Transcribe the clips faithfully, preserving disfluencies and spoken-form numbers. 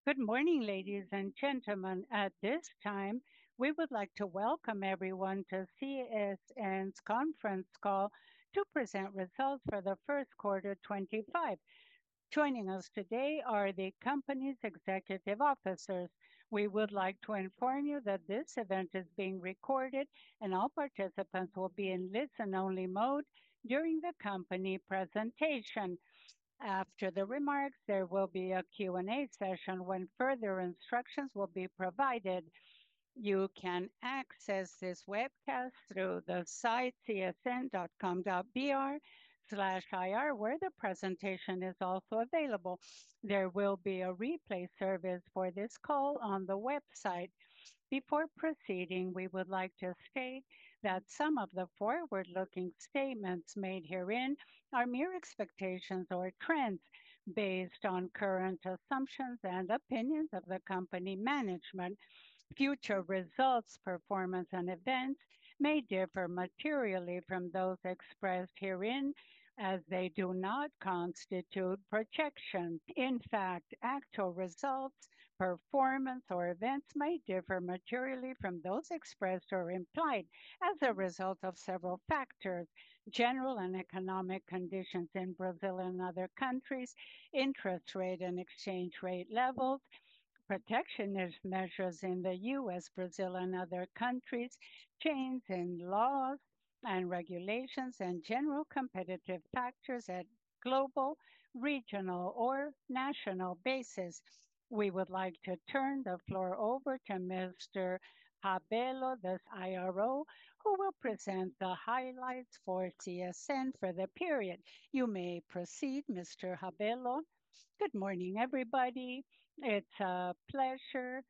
Good morning, ladies and gentlemen. At this time, we would like to welcome everyone to C S N's conference call to present results for the first quarter twenty-five. Joining us today are the company's executive officers. We would like to inform you that this event is being recorded and all participants will be in listen-only mode during the company presentation. After the remarks, there will be a Q and A session when further instructions will be provided. You can access this webcast through the site c s n dot com dot b r slash I R, where the presentation is also available. There will be a replay service for this call on the website. Before proceeding, we would like to state that some of the forward-looking statements made herein are mere expectations or trends based on current assumptions and opinions of the company management. Future results, performance, and events may differ materially from those expressed herein as they do not constitute projections. In fact, actual results, performance, or events may differ materially from those expressed or implied as a result of several factors: general and economic conditions in Brazil and other countries, interest rate and exchange rate levels, protectionist measures in the U S, Brazil, and other countries, change in laws and regulations, and general competitive factors at global, regional, or national basis. We would like to turn the floor over to Mister Habelo, the I R O, who will present the highlights for C S N for the period. You may proceed, Mister Habelo. Good morning, everybody. It's a pleasure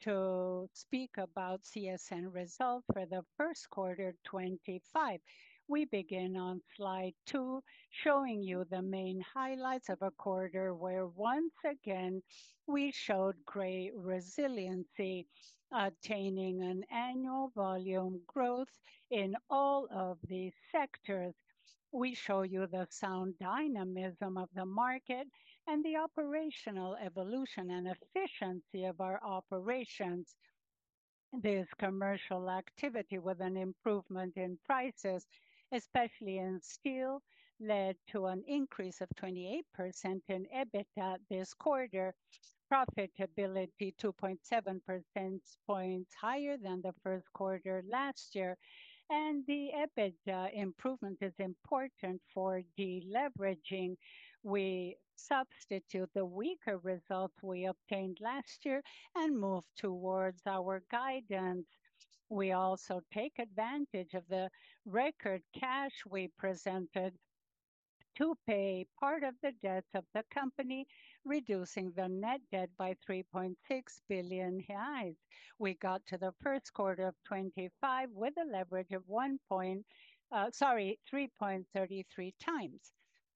to speak about C S N results for the first quarter twenty-five. We begin on slide two, showing you the main highlights of a quarter where once again we showed great resiliency, attaining an annual volume growth in all of these sectors. We show you the sound dynamism of the market and the operational evolution and efficiency of our operations. This commercial activity with an improvement in prices, especially in steel, led to an increase of twenty-eight percent in EBITDA this quarter. Profitability two point seven percentage points higher than the first quarter last year. And the EBITDA improvement is important for deleveraging. We substitute the weaker results we obtained last year and move towards our guidance. We also take advantage of the record cash we presented to pay part of the debts of the company, reducing the net debt by three point six billion reais. We got to the first quarter of twenty-five with a leverage of one point, uh, sorry, three point three three times.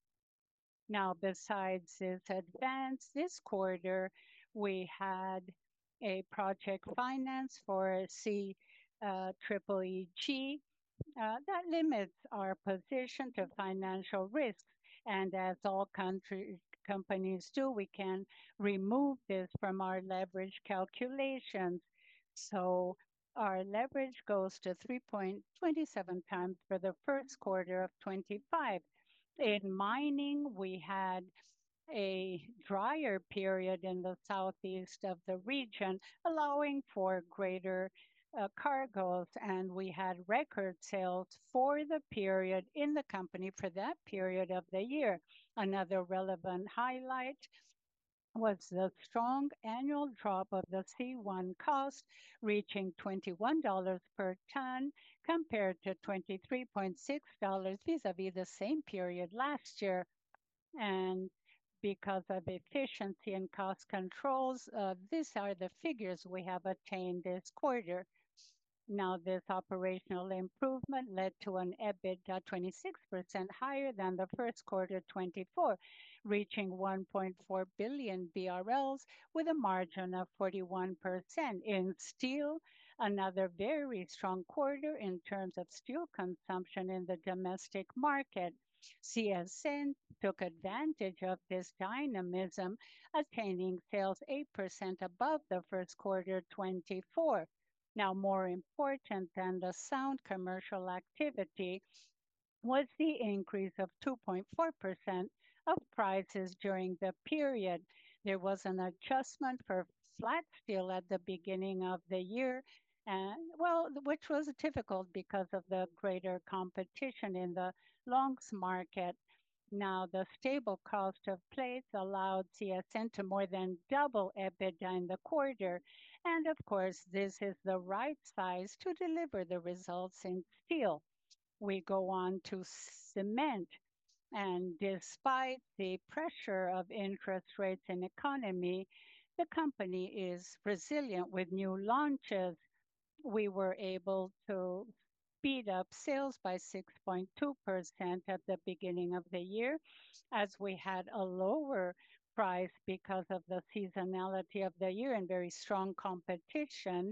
Now, besides this advance, this quarter we had a project finance for C uh, Triple E G uh, that limits our position to financial risks. And as all country companies do, we can remove this from our leverage calculations. So our leverage goes to three point two seven times for the first quarter of twenty-five. In mining, we had a drier period in the southeast of the region, allowing for greater uh, cargoes, and we had record sales for the period in the company for that period of the year. Another relevant highlight was the strong annual drop of the C one cost, reaching twenty-one dollars per ton compared to twenty-three point six dollars vis-a-vis the same period last year. And because of efficiency and cost controls, uh, these are the figures we have attained this quarter. Now, this operational improvement led to an EBITDA twenty-six percent higher than the first quarter twenty-four, reaching one point four billion B R Ls with a margin of forty-one percent. In steel, another very strong quarter in terms of steel consumption in the domestic market. C S N took advantage of this dynamism, attaining sales eight percent above the first quarter twenty-four. Now, more important than the sound commercial activity was the increase of two point four percent of prices during the period. There was an adjustment for flat steel at the beginning of the year, and well, which was difficult because of the greater competition in the longs market. Now, the stable cost of plates allowed C S N to more than double EBITDA in the quarter. And of course, this is the right size to deliver the results in steel. We go on to cement. And despite the pressure of interest rates in economy, the company is resilient with new launches. We were able to speed up sales by six point two percent at the beginning of the year, as we had a lower price because of the seasonality of the year and very strong competition.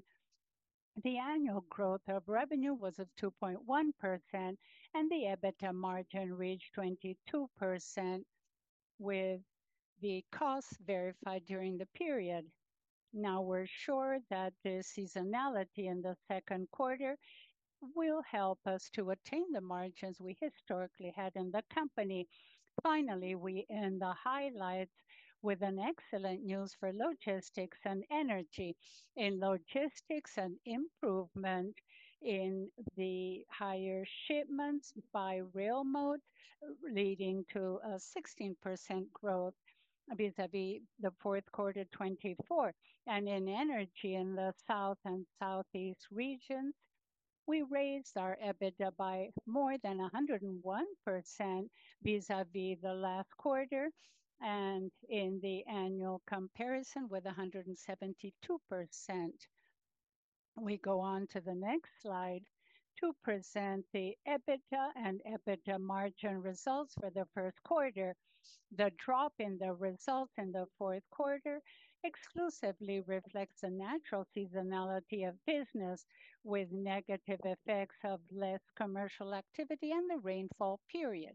The annual growth of revenue was of two point one percent, and the EBITDA margin reached twenty-two percent, with the costs verified during the period. Now, we're sure that the seasonality in the second quarter will help us to attain the margins we historically had in the company. Finally, we end the highlights with an excellent news for logistics and energy. In logistics, an improvement in the higher shipments by rail mode, leading to a sixteen percent growth vis-à-vis the fourth quarter twenty-four. And in energy in the south and southeast regions, we raised our EBITDA by more than one hundred one percent vis-à-vis the last quarter, and in the annual comparison with one hundred seventy-two percent. We go on to the next slide to present the EBITDA and EBITDA margin results for the first quarter. The drop in the results in the fourth quarter exclusively reflects the natural seasonality of business, with negative effects of less commercial activity and the rainfall period.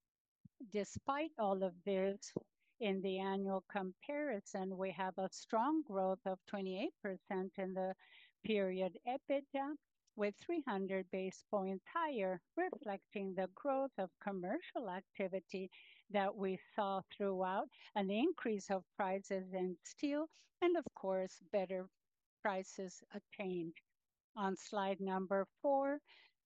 Despite all of this, in the annual comparison, we have a strong growth of twenty-eight percent in the period EBITDA, with three hundred basis points higher, reflecting the growth of commercial activity that we saw throughout, an increase of prices in steel, and of course, better prices attained. On slide number four,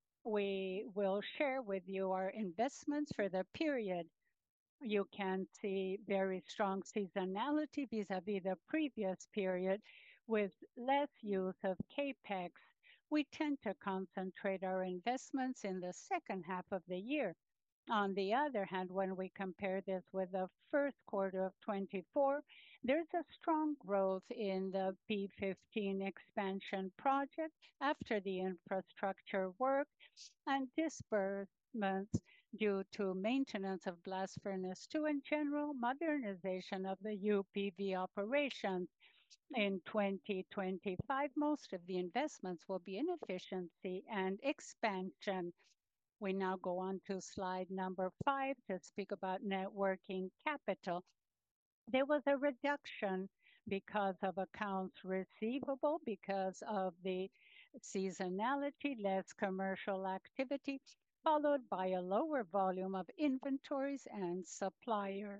we will share with you our investments for the period. You can see very strong seasonality vis-à-vis the previous period, with less use of CapEx. We tend to concentrate our investments in the second half of the year. On the other hand, when we compare this with the first quarter of twenty-four, there's a strong growth in the P fifteen expansion project after the infrastructure work and disbursements due to maintenance of blast furnace two and general modernization of the U P V operations. In twenty twenty-five, most of the investments will be in efficiency and expansion. We now go on to slide number five to speak about net working capital. There was a reduction because of accounts receivable, because of the seasonality, less commercial activity, followed by a lower volume of inventories and suppliers.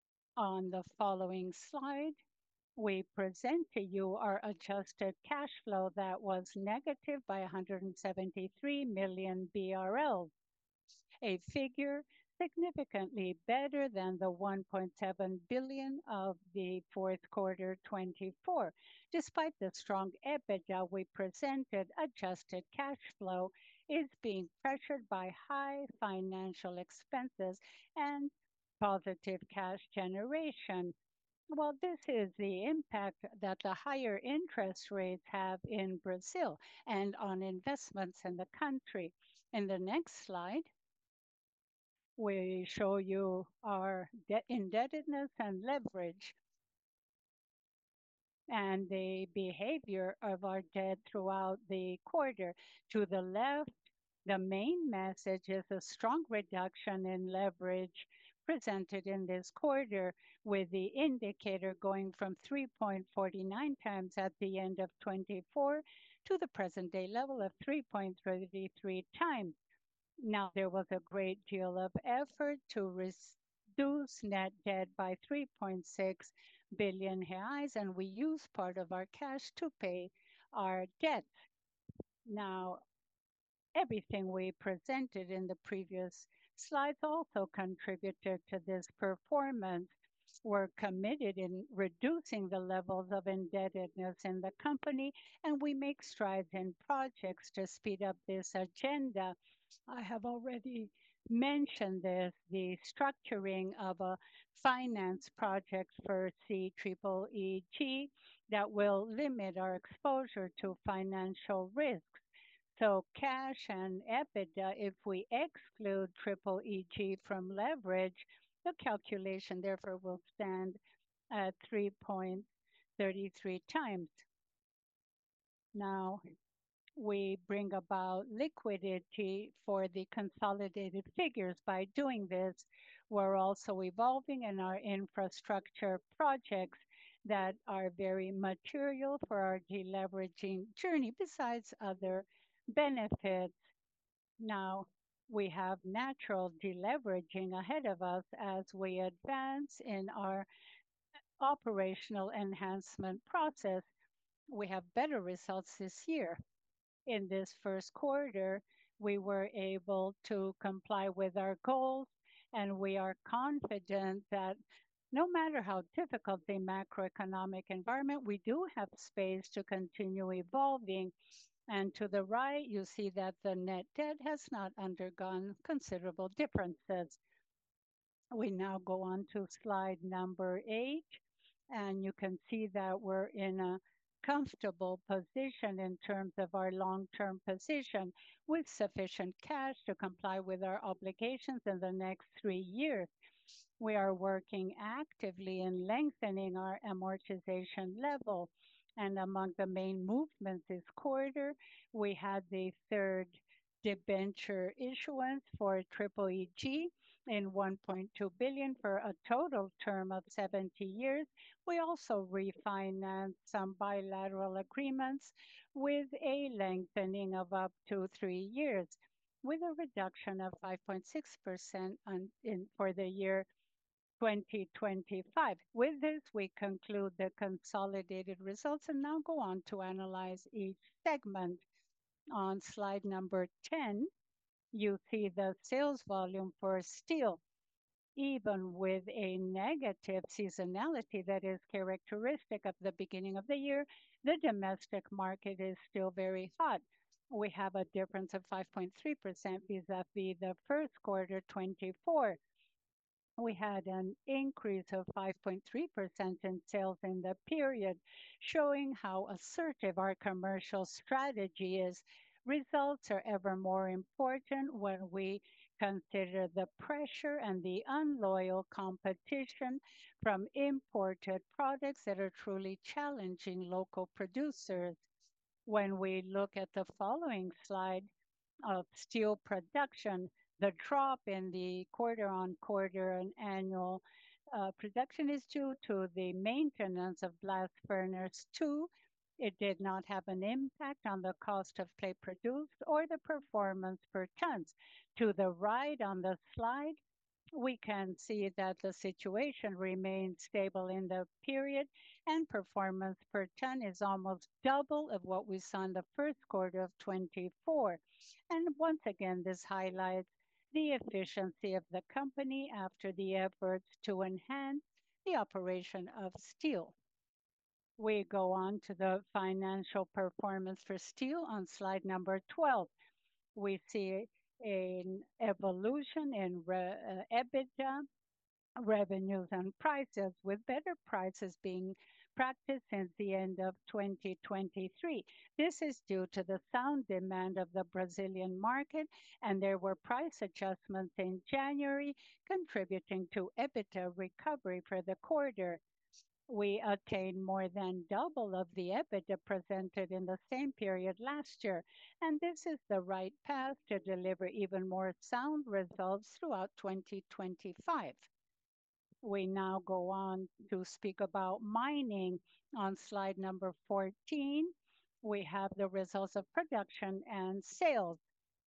On the following slide, we present to you our adjusted cash flow that was negative by one hundred seventy-three million B R L, a figure significantly better than the one point seven billion of the fourth quarter twenty-four. Despite the strong EBITDA we presented, adjusted cash flow is being pressured by high financial expenses and positive cash generation. Well, this is the impact that the higher interest rates have in Brazil and on investments in the country. In the next slide, we show you our debt indebtedness and leverage and the behavior of our debt throughout the quarter. To the left, The main message is a strong reduction in leverage presented in this quarter, with the indicator going from three point four nine times at the end of twenty-four to the present day level of three point three three times. Now, there was a great deal of effort to reduce net debt by three point six billion reais, and we used part of our cash to pay our debt. Now, everything we presented in the previous slides also contributed to this performance. We're committed in reducing the levels of indebtedness in the company, and we make strides in projects to speed up this agenda. I have already mentioned this, the structuring of a finance project for C E E G that will limit our exposure to financial risks. So cash and EBITDA, if we exclude triple E G from leverage, the calculation therefore will stand at three point three three times. Now, we bring about liquidity for the consolidated figures. By doing this, we're also evolving in our infrastructure projects that are very material for our deleveraging journey, besides other benefits. Now, we have natural deleveraging ahead of us as we advance in our operational enhancement process. We have better results this year. In this first quarter, we were able to comply with our goals, and we are confident that no matter how difficult the macroeconomic environment, we do have space to continue evolving. And to the right, you see that the net debt has not undergone considerable differences. We now go on to slide number eight, and you can see that we're in a comfortable position in terms of our long-term position, with sufficient cash to comply with our obligations in the next three years. We are working actively in lengthening our amortization level. And among the main movements this quarter, we had the third debenture issuance for triple E G in one point two billion for a total term of seventy years. We also refinanced some bilateral agreements with a lengthening of up to three years, with a reduction of five point six percent on, in, for the year twenty twenty-five. With this, we conclude the consolidated results and now go on to analyze each segment. On slide number ten, you see the sales volume for steel. Even with a negative seasonality that is characteristic of the beginning of the year, the domestic market is still very hot. We have a difference of five point three percent vis-à-vis the first quarter twenty-four. We had an increase of five point three percent in sales in the period, showing how assertive our commercial strategy is. Results are ever more important when we consider the pressure and the unloyal competition from imported products that are truly challenging local producers. When we look at the following slide of steel production, the drop in the quarter-on-quarter and annual uh, production is due to the maintenance of blast furnace two. It did not have an impact on the cost of plate produced or the performance per tons. To the right on the slide, we can see that the situation remains stable in the period, and performance per ton is almost double of what we saw in the first quarter of twenty-four. And once again, this highlights the efficiency of the company after the efforts to enhance the operation of steel. We go on to the financial performance for steel on slide number twelve. We see an evolution in re- uh, EBITDA, revenues, and prices, with better prices being practiced since the end of twenty twenty-three. This is due to the sound demand of the Brazilian market, and there were price adjustments in January contributing to EBITDA recovery for the quarter. We attained more than double of the EBITDA presented in the same period last year, and this is the right path to deliver even more sound results throughout twenty twenty-five. We now go on to speak about mining. On slide number fourteen, we have the results of production and sales.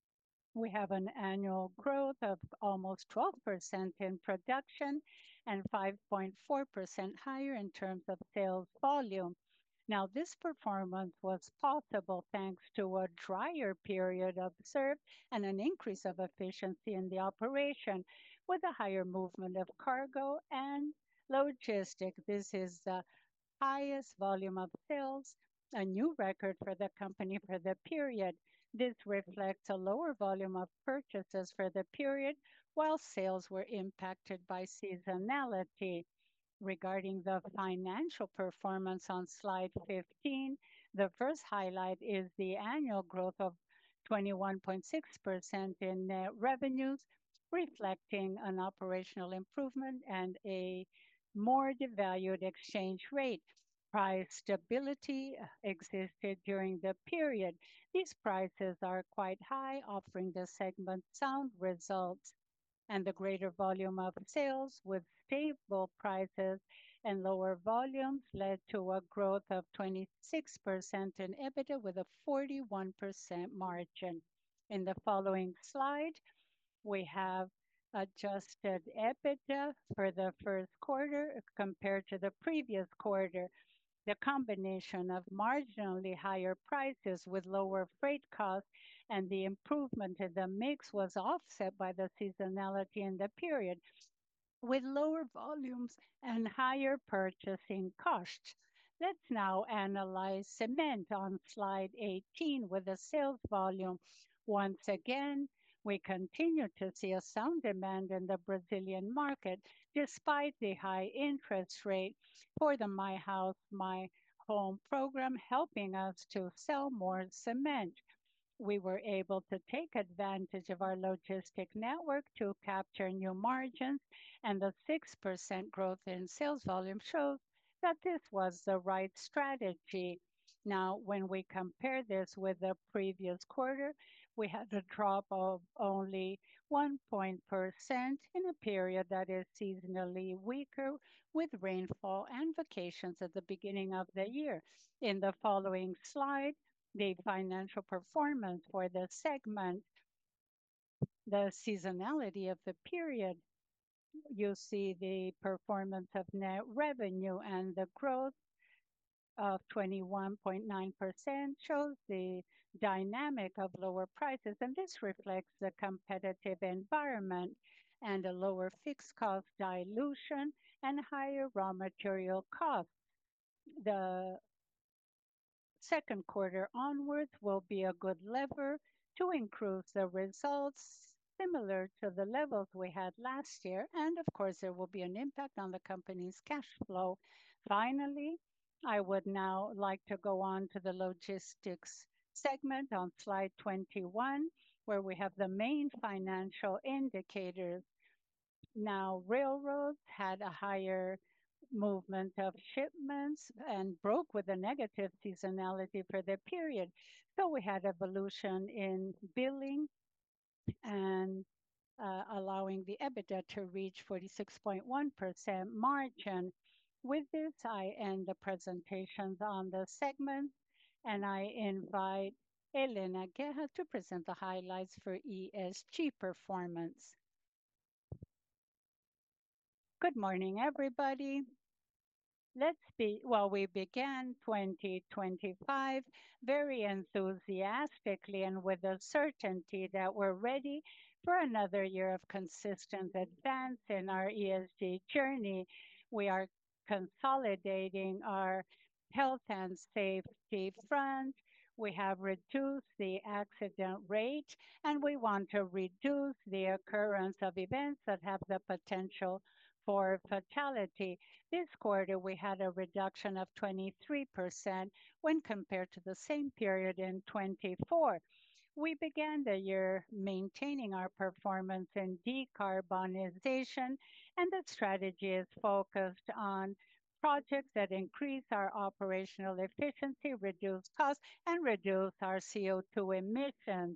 We have an annual growth of almost twelve percent in production and five point four percent higher in terms of sales volume. Now, this performance was possible thanks to a drier period observed and an increase of efficiency in the operation with a higher movement of cargo and logistics. This is the highest volume of sales, a new record for the company for the period. This reflects a lower volume of purchases for the period, while sales were impacted by seasonality. Regarding the financial performance on slide fifteen, the first highlight is the annual growth of twenty-one point six percent in net revenues, reflecting an operational improvement and a more devalued exchange rate. Price stability existed during the period. These prices are quite high, offering the segment sound results, and the greater volume of sales with stable prices and lower volumes led to a growth of twenty-six percent in EBITDA with a forty-one percent margin. In the following slide, we have adjusted EBITDA for the first quarter compared to the previous quarter. The combination of marginally higher prices with lower freight costs and the improvement in the mix was offset by the seasonality in the period, with lower volumes and higher purchasing costs. Let's now analyze cement on slide eighteen with the sales volume. Once again, we continue to see a sound demand in the Brazilian market despite the high interest rate for the My House, My Home program, helping us to sell more cement. We were able to take advantage of our logistic network to capture new margins, and the six percent growth in sales volume shows that this was the right strategy. Now, when we compare this with the previous quarter, we had a drop of only one point percent in a period that is seasonally weaker with rainfall and vacations at the beginning of the year. In the following slide, the financial performance for the segment, the seasonality of the period. You see the performance of net revenue, and the growth of twenty-one point nine percent shows the dynamic of lower prices, and this reflects the competitive environment and a lower fixed cost dilution and higher raw material costs. The second quarter onwards will be a good lever to improve the results similar to the levels we had last year. And of course, there will be an impact on the company's cash flow. Finally, I would now like to go on to the logistics segment on slide twenty-one, where we have the main financial indicators. Now, railroads had a higher movement of shipments and broke with a negative seasonality for the period. So we had evolution in billing and uh, allowing the EBITDA to reach forty-six point one percent margin. With this, I end the presentations on the segment, and I invite Helena Guerra to present the highlights for E S G performance. Good morning, everybody. Let's be, well, we began twenty twenty-five very enthusiastically and with a certainty that we're ready for another year of consistent advance in our E S G journey. We are consolidating our health and safety front. We have reduced the accident rate, and we want to reduce the occurrence of events that have the potential for fatality. This quarter, we had a reduction of twenty-three percent when compared to the same period in twenty-four. We began the year maintaining our performance in decarbonization, and the strategy is focused on projects that increase our operational efficiency, reduce costs, and reduce our C O two emissions.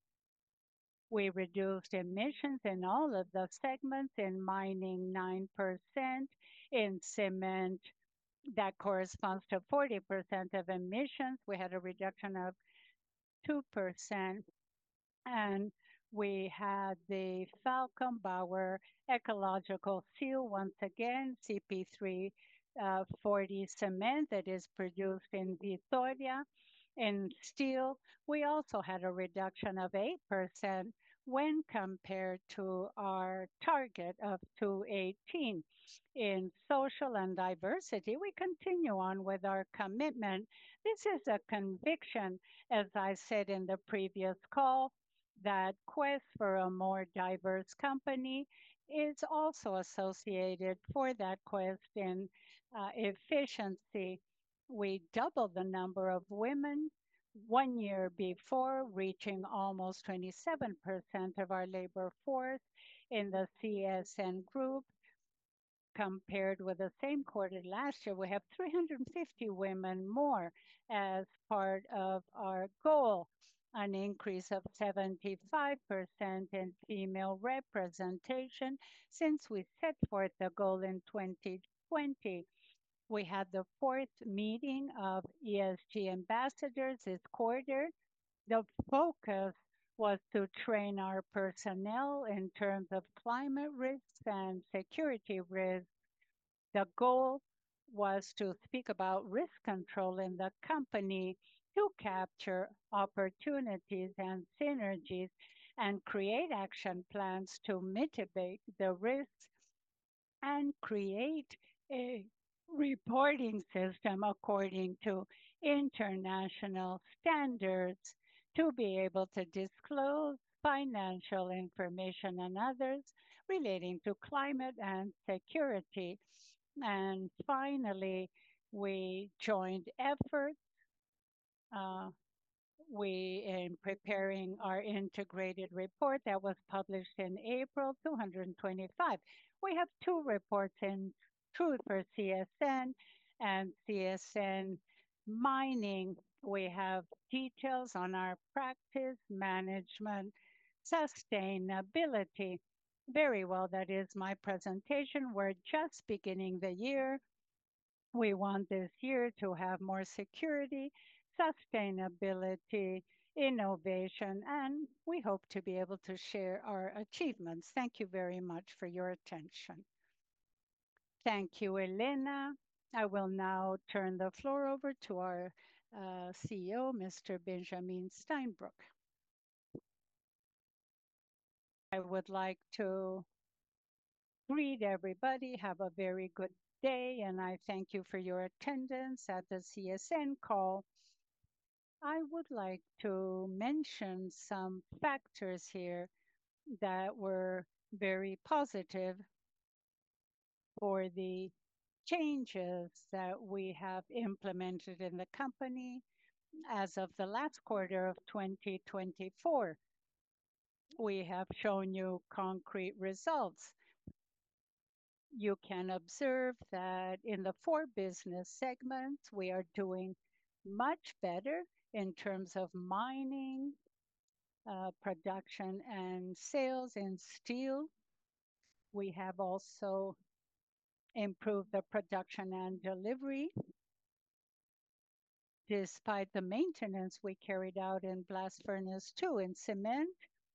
We reduced emissions in all of the segments, in mining nine percent, in cement that corresponds to forty percent of emissions. We had a reduction of two percent, and we had the Falcon Bauer ecological seal once again, C P three uh, forty cement that is produced in Vitoria. In steel, we also had a reduction of eight percent when compared to our target of two eighteen. In social and diversity, we continue on with our commitment. This is a conviction, as I said in the previous call, that quest for a more diverse company is also associated for that quest in uh, efficiency. We doubled the number of women one year before, reaching almost twenty-seven percent of our labor force in the C S N group. Compared with the same quarter last year, we have three hundred fifty women more as part of our goal, an increase of seventy-five percent in female representation since we set forth the goal in twenty twenty. We had the fourth meeting of E S G ambassadors this quarter. The focus was to train our personnel in terms of climate risks and security risks. The goal was to speak about risk control in the company to capture opportunities and synergies and create action plans to mitigate the risks and create a reporting system according to international standards to be able to disclose financial information and others relating to climate and security. And finally, we joined efforts. Uh, we, in preparing our integrated report that was published in April two hundred twenty-five, we have two reports in truth for C S N and C S N mining. We have details on our practice, management, sustainability. Very well, that is my presentation. We're just beginning the year. We want this year to have more security, sustainability, innovation, and we hope to be able to share our achievements. Thank you very much for your attention. Thank you, Elena. I will now turn the floor over to our uh, C E O, Mister Benjamin Steinbruch. I would like to greet everybody. Have a very good day, and I thank you for your attendance at the C S N call. I would like to mention some factors here that were very positive for the changes that we have implemented in the company as of the last quarter of twenty twenty-four. We have shown you concrete results. You can observe that in the four business segments, we are doing much better in terms of mining, uh, production, and sales in steel. We have also improved the production and delivery despite the maintenance we carried out in Blast Furnace two in cement.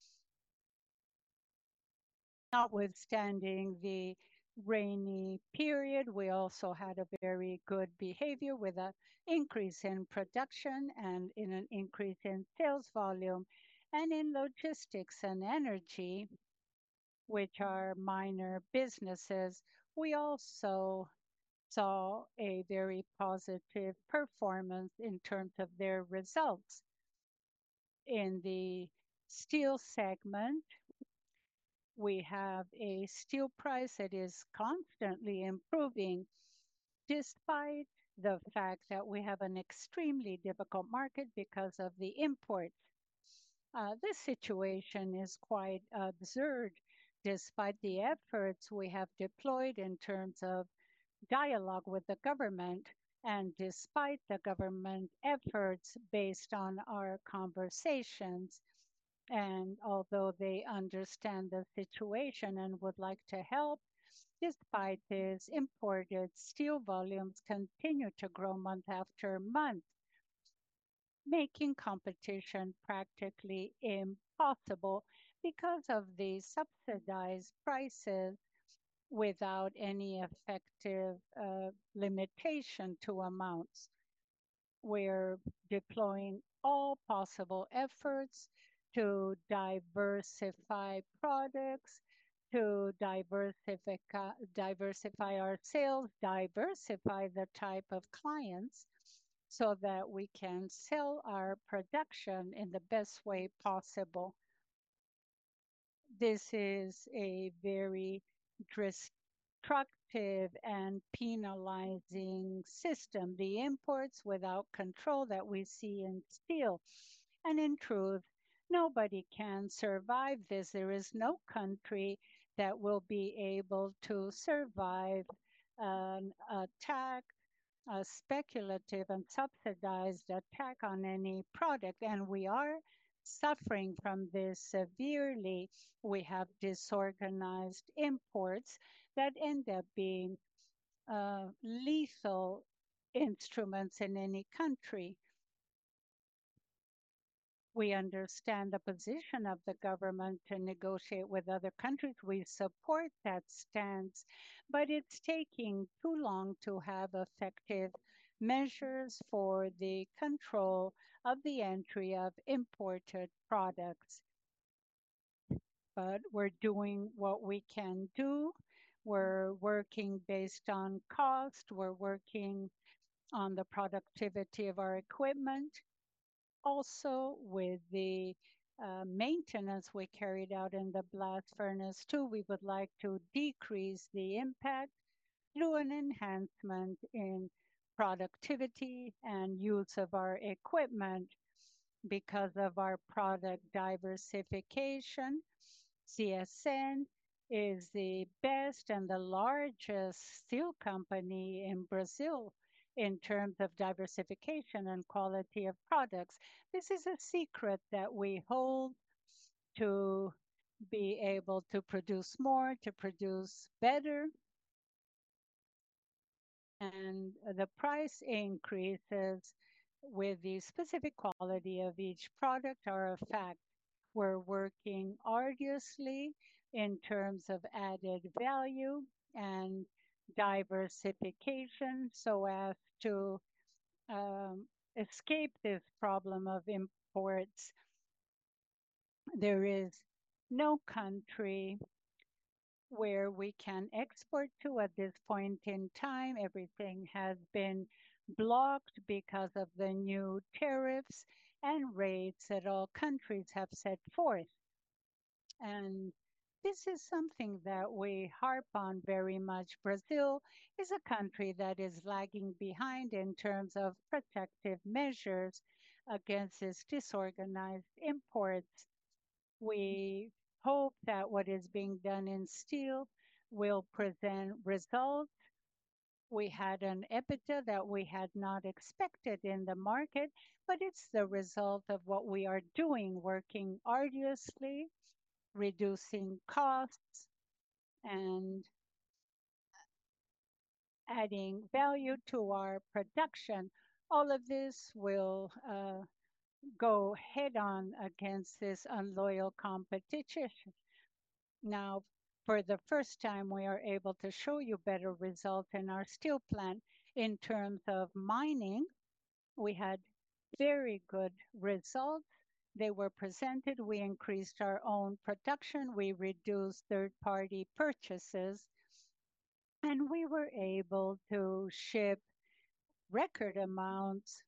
Notwithstanding the rainy period, we also had a very good behavior with an increase in production and in an increase in sales volume. And in logistics and energy, which are minor businesses, we also saw a very positive performance in terms of their results. In the steel segment, we have a steel price that is constantly improving despite the fact that we have an extremely difficult market because of the imports. Uh, this situation is quite absurd despite the efforts we have deployed in terms of dialogue with the government. And despite the government efforts based on our conversations, and although they understand the situation and would like to help, despite this, imported steel volumes continue to grow month after month, making competition practically impossible because of the subsidized prices without any effective uh, limitation to amounts. We're deploying all possible efforts to diversify products, to diversify, diversify our sales, diversify the type of clients so that we can sell our production in the best way possible. This is a very destructive and penalizing system, the imports without control that we see in steel. And in truth, nobody can survive this. There is no country that will be able to survive an attack, a speculative and subsidized attack on any product. And we are suffering from this severely. We have disorganized imports that end up being uh, lethal instruments in any country. We understand the position of the government to negotiate with other countries. We support that stance, but it's taking too long to have effective measures for the control of the entry of imported products. But we're doing what we can do. We're working based on cost. We're working on the productivity of our equipment, also with the uh, maintenance we carried out in the blast furnace too. We would like to decrease the impact through an enhancement in productivity and use of our equipment because of our product diversification. C S N is the best and the largest steel company in Brazil in terms of diversification and quality of products. This is a secret that we hold to be able to produce more, to produce better, and the price increases with the specific quality of each product are a fact. We're working arduously in terms of added value and diversification so as to um, escape this problem of imports. There is no country where we can export to at this point in time. Everything has been blocked because of the new tariffs and rates that all countries have set forth. And this is something that we harp on very much. Brazil is a country that is lagging behind in terms of protective measures against its disorganized imports. We hope that what is being done in steel will present results. We had an EBITDA that we had not expected in the market, but it's the result of what we are doing, working arduously, reducing costs, and adding value to our production. All of this will uh, go head on against this unloyal competition. Now, for the first time, we are able to show you better results in our steel plant. In terms of mining, we had very good results. They were presented. We increased our own production. We reduced third-party purchases, and we were able to ship record amounts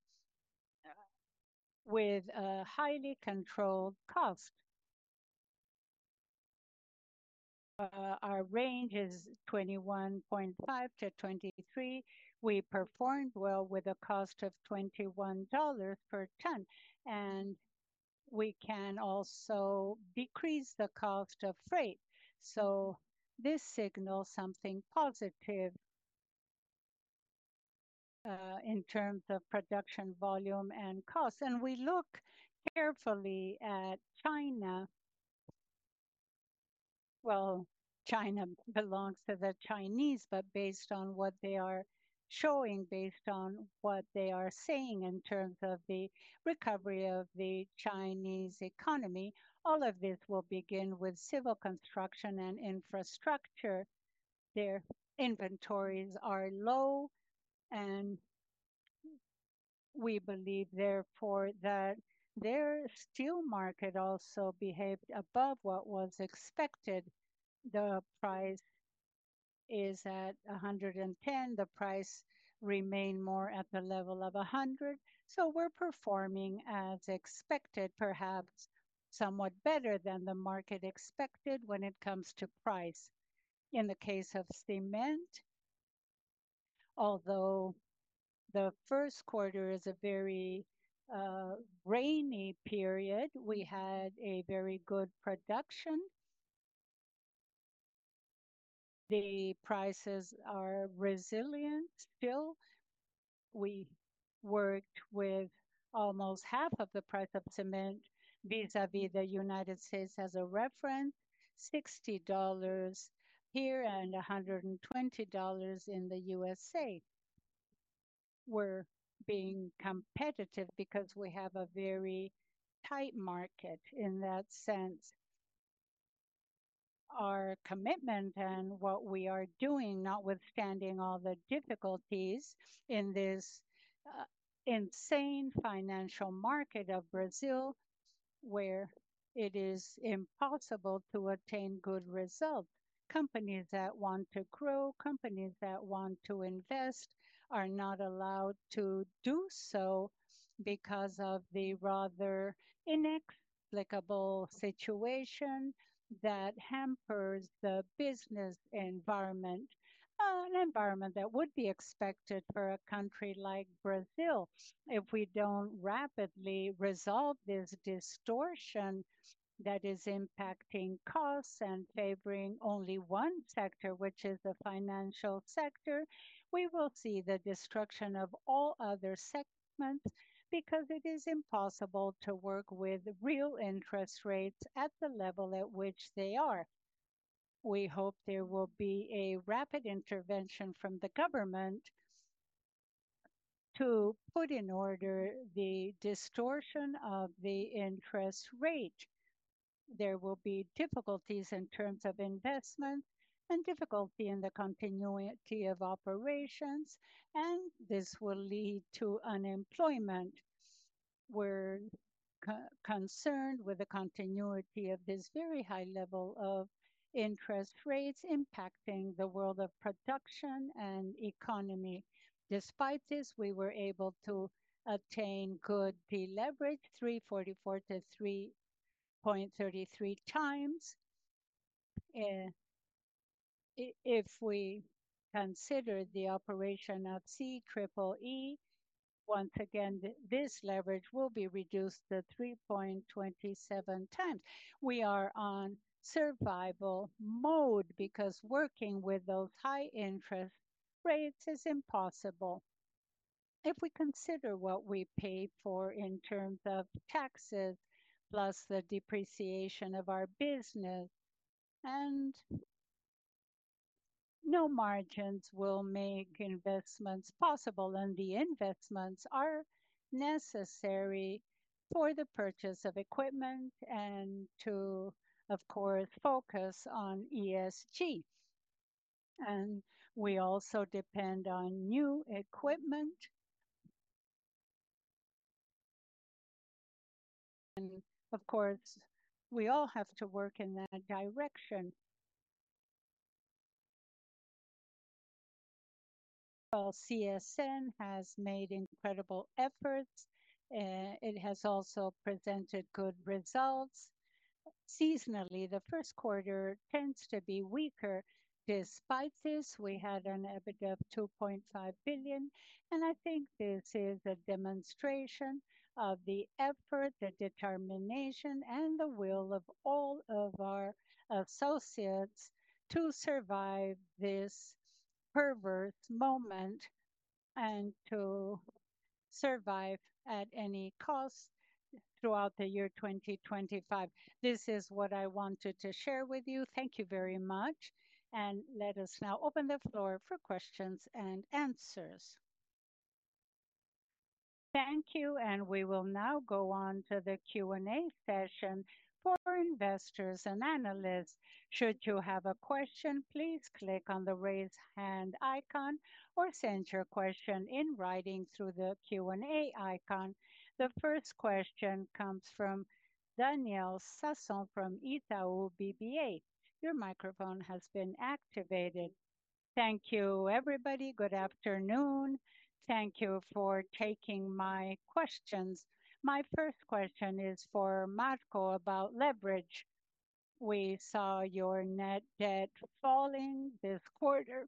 with a highly controlled cost. Uh, our range is twenty-one point five to twenty-three. We performed well with a cost of twenty-one dollars per ton, and we can also decrease the cost of freight. So this signals something positive. uh, in terms of production volume and cost. And we look carefully at China. Well, China belongs to the Chinese, but based on what they are showing, based on what they are saying in terms of the recovery of the Chinese economy, all of this will begin with civil construction and infrastructure. Their inventories are low, and we believe, therefore, that their steel market also behaved above what was expected. The price is at one hundred ten. The price remained more at the level of one hundred. So we're performing as expected, perhaps somewhat better than the market expected when it comes to price. In the case of cement, although the first quarter is a very uh, rainy period, we had a very good production. The prices are resilient still. We worked with almost half of the price of cement vis-à-vis the United States as a reference, sixty dollars here and one hundred twenty dollars in the U S A. We're being competitive because we have a very tight market in that sense. Our commitment and what we are doing, notwithstanding all the difficulties in this uh, insane financial market of Brazil, where it is impossible to attain good results. Companies that want to grow, companies that want to invest are not allowed to do so because of the rather inexplicable situation that hampers the business environment, uh, an environment that would be expected for a country like Brazil. If we don't rapidly resolve this distortion that is impacting costs and favoring only one sector, which is the financial sector, we will see the destruction of all other segments because it is impossible to work with real interest rates at the level at which they are. We hope there will be a rapid intervention from the government to put in order the distortion of the interest rate. There will be difficulties in terms of investment and difficulty in the continuity of operations, and this will lead to unemployment. We're co- concerned with the continuity of this very high level of interest rates impacting the world of production and economy. Despite this, we were able to attain good deleverage, three forty-four to three zero point three three times. Eh, i- If we consider the operation of C triple E, once again, th- this leverage will be reduced to three point two seven times. We are on survival mode because working with those high interest rates is impossible. If we consider what we pay for in terms of taxes, plus the depreciation of our business, and no margins will make investments possible, and the investments are necessary for the purchase of equipment and to, of course, focus on E S G. And we also depend on new equipment. And of course, we all have to work in that direction. Well, C S N has made incredible efforts. Uh, it has also presented good results. Seasonally, the first quarter tends to be weaker. Despite this, we had an EBITDA of two point five billion, and I think this is a demonstration of the effort, the determination, and the will of all of our associates to survive this perverse moment and to survive at any cost throughout the year twenty twenty-five. This is what I wanted to share with you. Thank you very much. And let us now open the floor for questions and answers. Thank you, and we will now go on to the Q and A session for investors and analysts. Should you have a question, please click on the raise hand icon or send your question in writing through the Q and A icon. The first question comes from Daniel Sasson from Itaú B B A. Your microphone has been activated. Thank you, everybody. Good afternoon. Thank you for taking my questions. My first question is for Marco about leverage. We saw your net debt falling this quarter,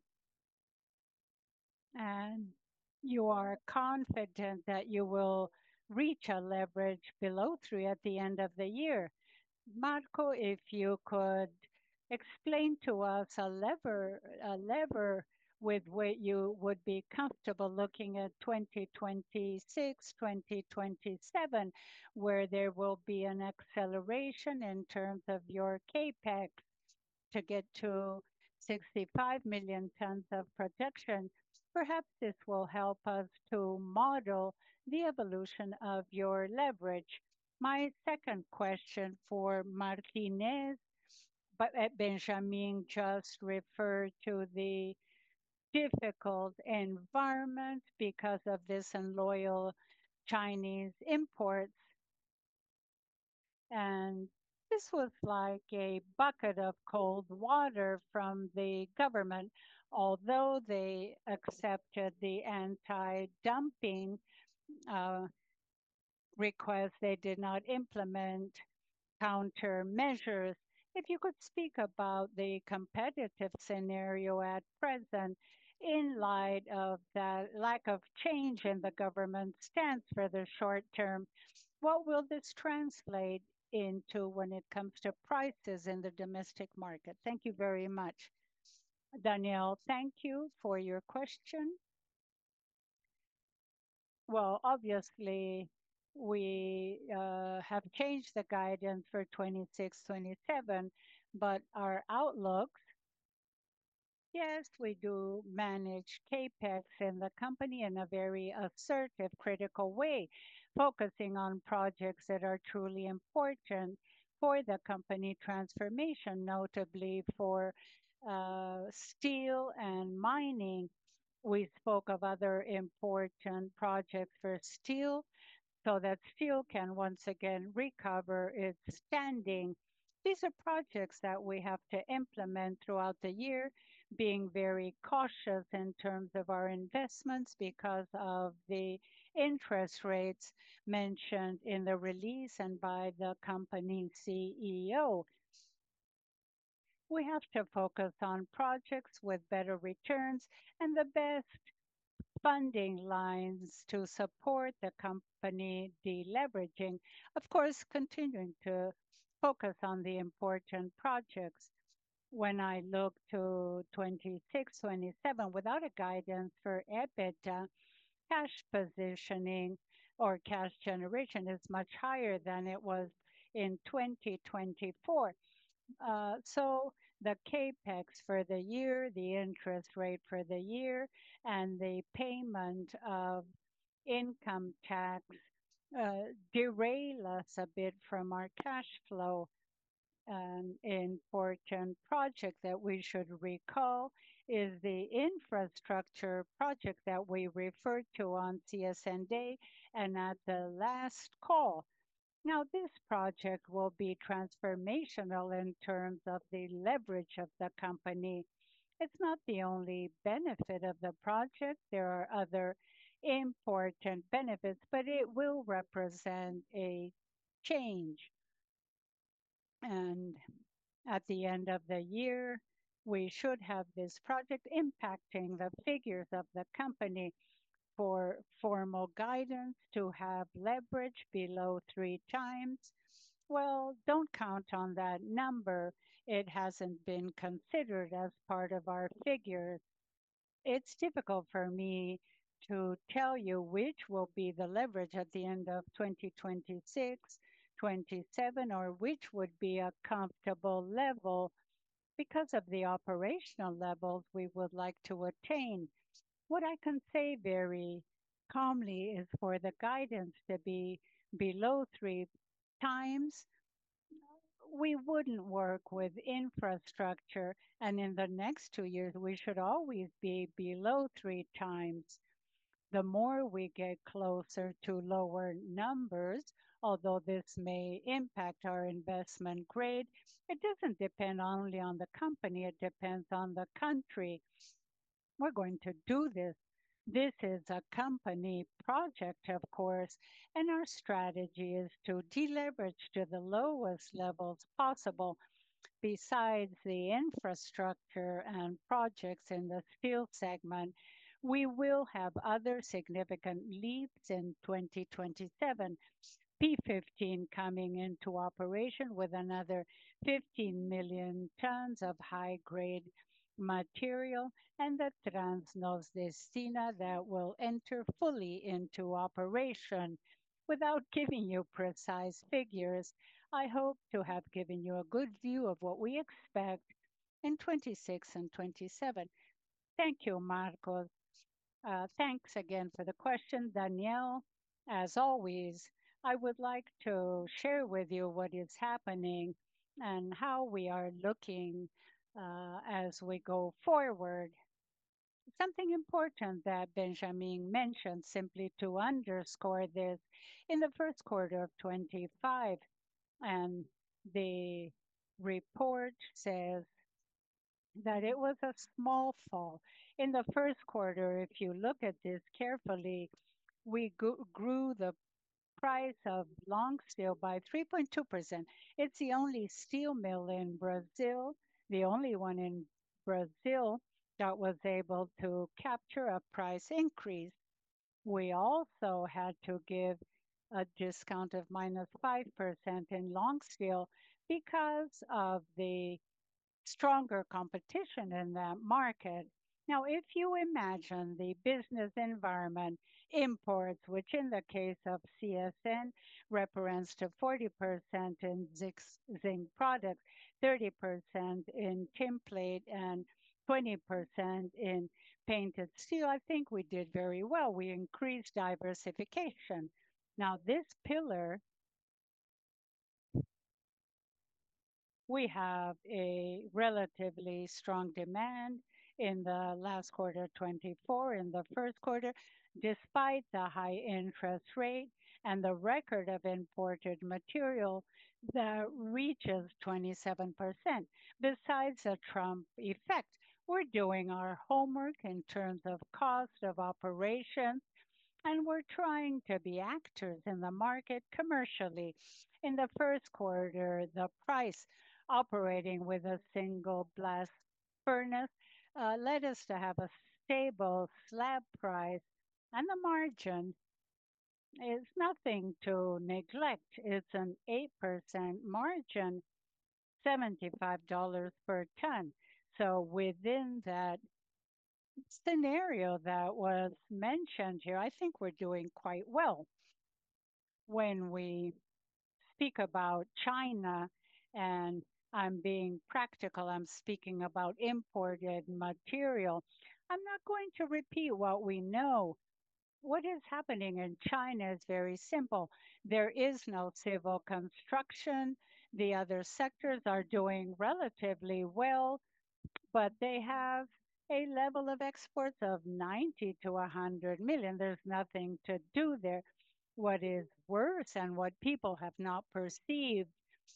and you are confident that you will reach a leverage below three at the end of the year. Marco, if you could explain to us a lever, a lever with which you would be comfortable looking at twenty twenty-six, twenty twenty-seven, where there will be an acceleration in terms of your CapEx to get to sixty-five million tons of production. Perhaps this will help us to model the evolution of your leverage. My second question for Martinez, but uh, Benjamin just referred to the difficult environment because of this unloyal Chinese imports. And this was like a bucket of cold water from the government. Although they accepted the anti dumping uh, request, they did not implement countermeasures. If you could speak about the competitive scenario at present in light of that lack of change in the government stance for the short term, what will this translate into when it comes to prices in the domestic market? Thank you very much. Danielle, thank you for your question. Well, obviously, we uh, have changed the guidance for twenty-six, twenty-seven, but our outlooks, yes, we do manage CapEx in the company in a very assertive, critical way, focusing on projects that are truly important for the company transformation, notably for uh, steel and mining. We spoke of other important projects for steel so that steel can once again recover its standing. These are projects that we have to implement throughout the year, being very cautious in terms of our investments because of the interest rates mentioned in the release and by the company C E O. We have to focus on projects with better returns and the best funding lines to support the company deleveraging. Of course, continuing to focus on the important projects. When I look to twenty-six, twenty-seven, without a guidance for EBITDA, cash positioning or cash generation is much higher than it was in twenty twenty-four. Uh, so the CapEx for the year, the interest rate for the year, and the payment of income tax uh, derail us a bit from our cash flow. An important project that we should recall is the infrastructure project that we referred to on C S N Day and at the last call. Now, this project will be transformational in terms of the leverage of the company. It's not the only benefit of the project, there are other important benefits, but it will represent a change. And at the end of the year, we should have this project impacting the figures of the company for formal guidance to have leverage below three times. Well, don't count on that number. It hasn't been considered as part of our figures. It's difficult for me to tell you which will be the leverage at the end of twenty twenty-six, twenty-seven, or which would be a comfortable level because of the operational levels we would like to attain. What I can say very calmly is for the guidance to be below three times, we wouldn't work with infrastructure, and in the next two years, we should always be below three times. The more we get closer to lower numbers, although this may impact our investment grade, it doesn't depend only on the company, it depends on the country. We're going to do this. This is a company project, of course, and our strategy is to deleverage to the lowest levels possible. Besides the infrastructure and projects in the steel segment, we will have other significant leaps in twenty twenty-seven. P fifteen coming into operation with another fifteen million tons of high-grade material, and the Transnordestina that will enter fully into operation. Without giving you precise figures, I hope to have given you a good view of what we expect in twenty-six and twenty-seven. Thank you, Marcos. Uh, thanks again for the question, Danielle. As always, I would like to share with you what is happening and how we are looking uh, as we go forward. Something important that Benjamin mentioned, simply to underscore this, in the first quarter of twenty-five, and the report says that it was a small fall. In the first quarter, if you look at this carefully, we go- grew the price of long steel by three point two percent. It's the only steel mill in Brazil, the only one in Brazil that was able to capture a price increase. We also had to give a discount of minus five percent in long steel because of the stronger competition in that market. Now, if you imagine the business environment, imports, which in the case of C S N represents to forty percent in zinc, zinc products, thirty percent in tinplate, and twenty percent in painted steel, I think we did very well. We increased diversification. Now, this pillar, we have a relatively strong demand in the last quarter twenty-four, in the first quarter, despite the high interest rate and the record of imported material that reaches twenty-seven percent. Besides the Trump effect, we're doing our homework in terms of cost of operations, and we're trying to be actors in the market commercially. In the first quarter, the price operating with a single blast furnace uh, led us to have a stable slab price, and the margin is nothing to neglect. It's an eight percent margin, seventy-five dollars per ton. So within that scenario that was mentioned here, I think we're doing quite well. When we speak about China, and I'm being practical, I'm speaking about imported material. I'm not going to repeat what we know. What is happening in China is very simple. There is no civil construction. The other sectors are doing relatively well, but they have a level of exports of ninety to one hundred million. There's nothing to do there. What is worse and what people have not perceived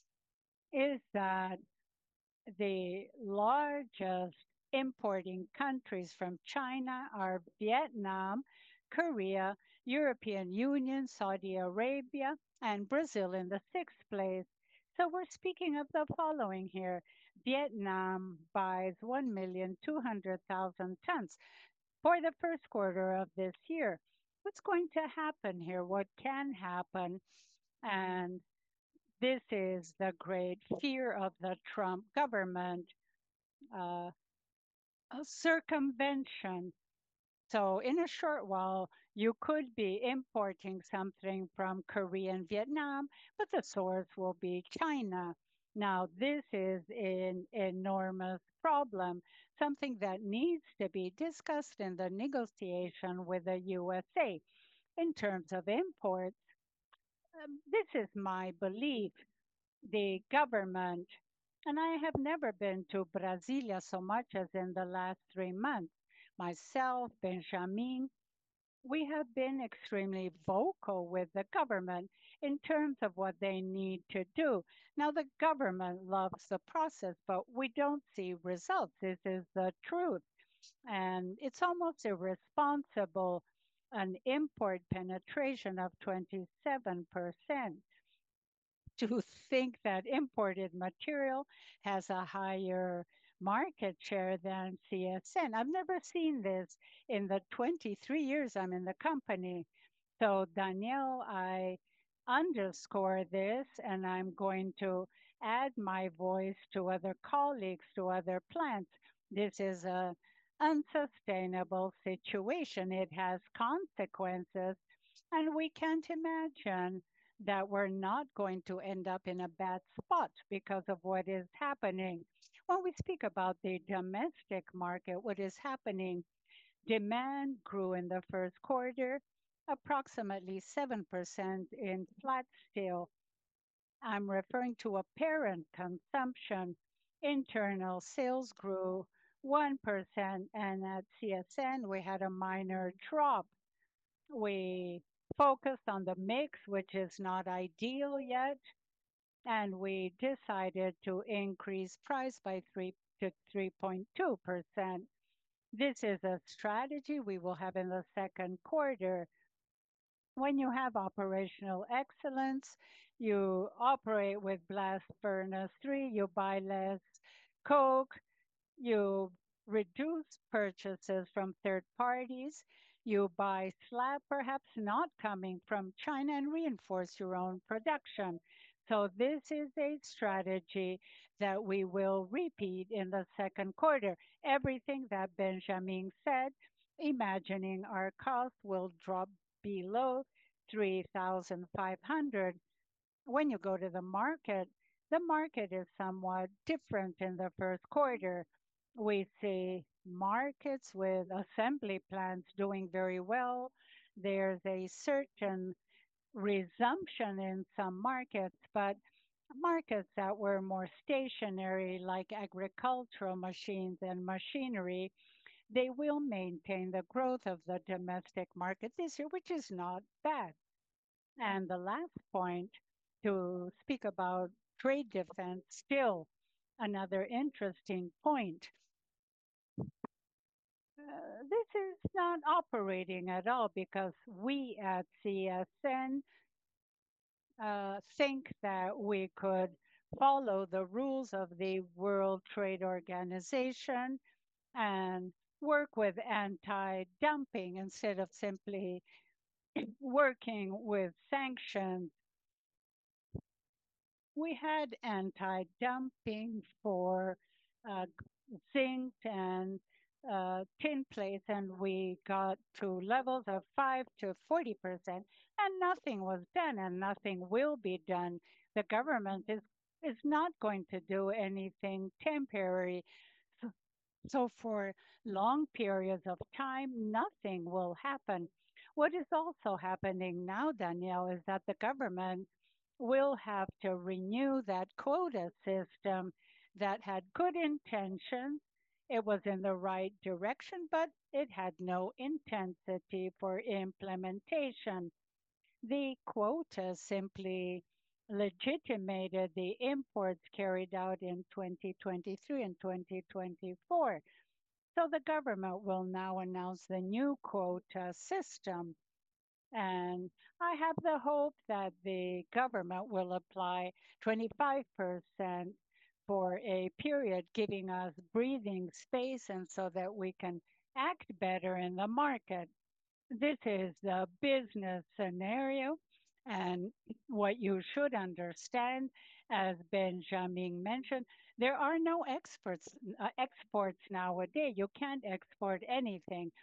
is that the largest importing countries from China are Vietnam, Korea, European Union, Saudi Arabia, and Brazil in the sixth place. So we're speaking of the following here. Vietnam buys one million two hundred thousand tons for the first quarter of this year. What's going to happen here? What can happen? And this is the great fear of the Trump government, uh, a circumvention. So, in a short while, you could be importing something from Korea and Vietnam, but the source will be China. Now, this is an enormous problem, something that needs to be discussed in the negotiation with the U S A. In terms of imports, um, this is my belief. The government, and I have never been to Brasilia so much as in the last three months. Myself, Benjamin, we have been extremely vocal with the government in terms of what they need to do. Now, the government loves the process, but we don't see results. This is the truth. And it's almost irresponsible an import penetration of twenty-seven percent to think that imported material has a higher market share than C S N. I've never seen this in the twenty-three years I'm in the company. So, Danielle, I underscore this and I'm going to add my voice to other colleagues, to other plants. This is a unsustainable situation. It has consequences, and we can't imagine that we're not going to end up in a bad spot because of what is happening. When we speak about the domestic market, what is happening? Demand grew in the first quarter, approximately seven percent in flat steel. I'm referring to apparent consumption. Internal sales grew one percent, and at C S N, we had a minor drop. We focused on the mix, which is not ideal yet, and we decided to increase price by three to three point two percent. This is a strategy we will have in the second quarter. When you have operational excellence, you operate with blast furnace three, you buy less coke, you reduce purchases from third parties, you buy slab perhaps not coming from China and reinforce your own production. So this is a strategy that we will repeat in the second quarter. Everything that Benjamin said, imagining our costs will drop below three thousand five hundred. When you go to the market, the market is somewhat different in the first quarter. We see markets with assembly plants doing very well. There's a certain resumption in some markets, but markets that were more stationary, like agricultural machines and machinery, they will maintain the growth of the domestic market this year, which is not bad. And the last point to speak about trade defense, still another interesting point. Uh, this is not operating at all because we at C S N uh, think that we could follow the rules of the World Trade Organization and work with anti dumping instead of simply working with sanctions. We had anti-dumping for uh, zinc and uh, tin plates, and we got to levels of five to forty percent, and nothing was done, and nothing will be done. The government is is not going to do anything temporary. So, so for long periods of time, nothing will happen. What is also happening now, Danielle, is that the government will have to renew that quota system that had good intentions. It was in the right direction, but it had no intensity for implementation. The quota simply legitimated the imports carried out in twenty twenty-three and twenty twenty-four. So the government will now announce the new quota system. And I have the hope that the government will apply twenty-five percent for a period, giving us breathing space and so that we can act better in the market. This is the business scenario. And what you should understand, as Benjamin mentioned, there are no experts, uh, exports nowadays. You can't export anything.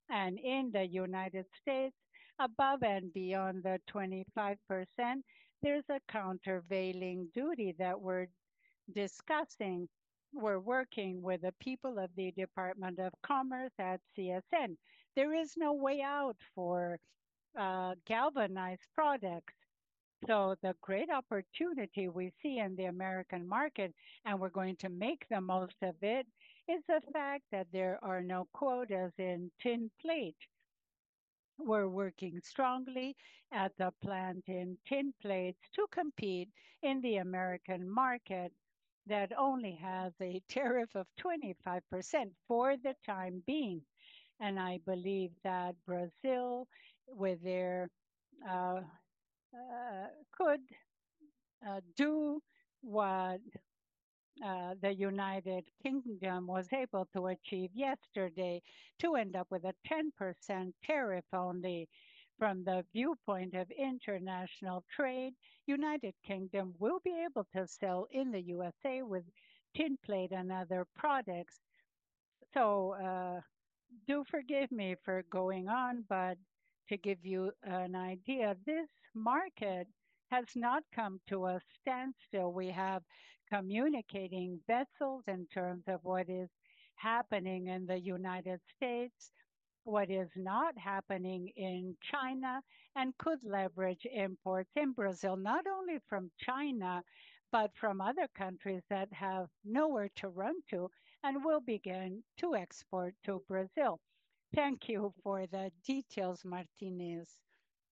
And in the United States, above and beyond the twenty-five percent, there's a countervailing duty that we're discussing. We're working with the people of the Department of Commerce at C S N. There is no way out for uh, galvanized products. So the great opportunity we see in the American market, and we're going to make the most of it, is the fact that there are no quotas in tin plate. We're working strongly at the plant in tin plates to compete in the American market that only has a tariff of twenty-five percent for the time being. And I believe that Brazil, with their uh, uh, could uh, do what uh, the United Kingdom was able to achieve yesterday to end up with a ten percent tariff only. From the viewpoint of international trade, United Kingdom will be able to sell in the U S A with tin plate and other products. So uh, do forgive me for going on, but to give you an idea, this market has not come to a standstill. We have communicating vessels in terms of what is happening in the United States, what is not happening in China, and could leverage imports in Brazil, not only from China, but from other countries that have nowhere to run to and will begin to export to Brazil. Thank you for the details, Martinez.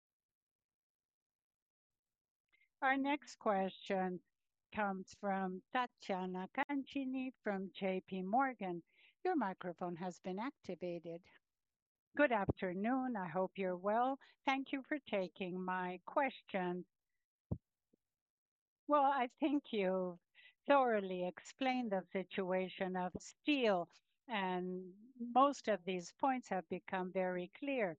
Our next question comes from Tatiana Cancini from J P Morgan. Your microphone has been activated. Good afternoon. I hope you're well. Thank you for taking my question. Well, I think you thoroughly explained the situation of steel, and most of these points have become very clear.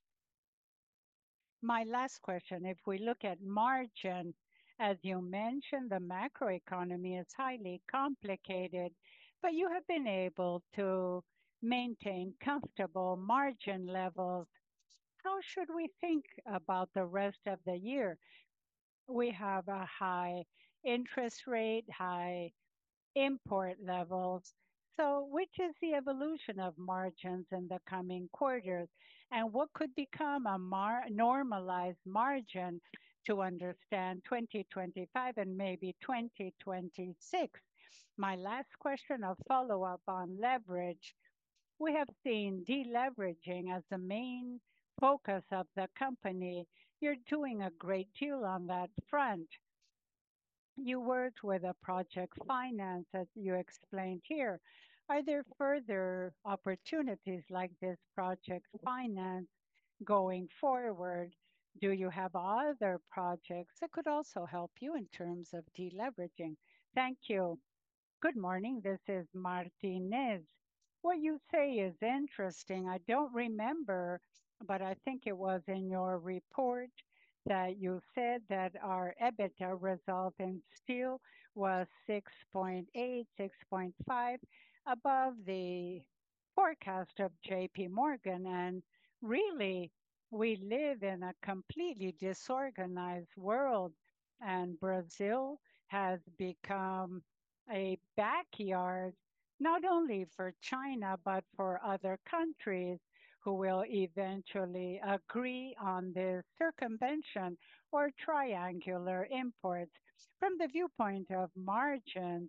My last question, if we look at margin, as you mentioned, the macroeconomy is highly complicated, but you have been able to maintain comfortable margin levels. How should we think about the rest of the year? We have a high interest rate, high import levels. So, which is the evolution of margins in the coming quarters, and what could become a mar normalized margin to understand twenty twenty-five and maybe twenty twenty-six? My last question, a follow-up on leverage. We have seen deleveraging as the main focus of the company. You're doing a great deal on that front. You worked with a project finance, as you explained here. Are there further opportunities like this project finance going forward? Do you have other projects that could also help you in terms of deleveraging? Thank you. Good morning. This is Martinez. What you say is interesting. I don't remember, but I think it was in your report that you said that our EBITDA result in steel was six point eight, six point five, above the forecast of J P Morgan. And really, we live in a completely disorganized world, and Brazil has become a backyard not only for China but for other countries who will eventually agree on this circumvention or triangular imports. From the viewpoint of margins,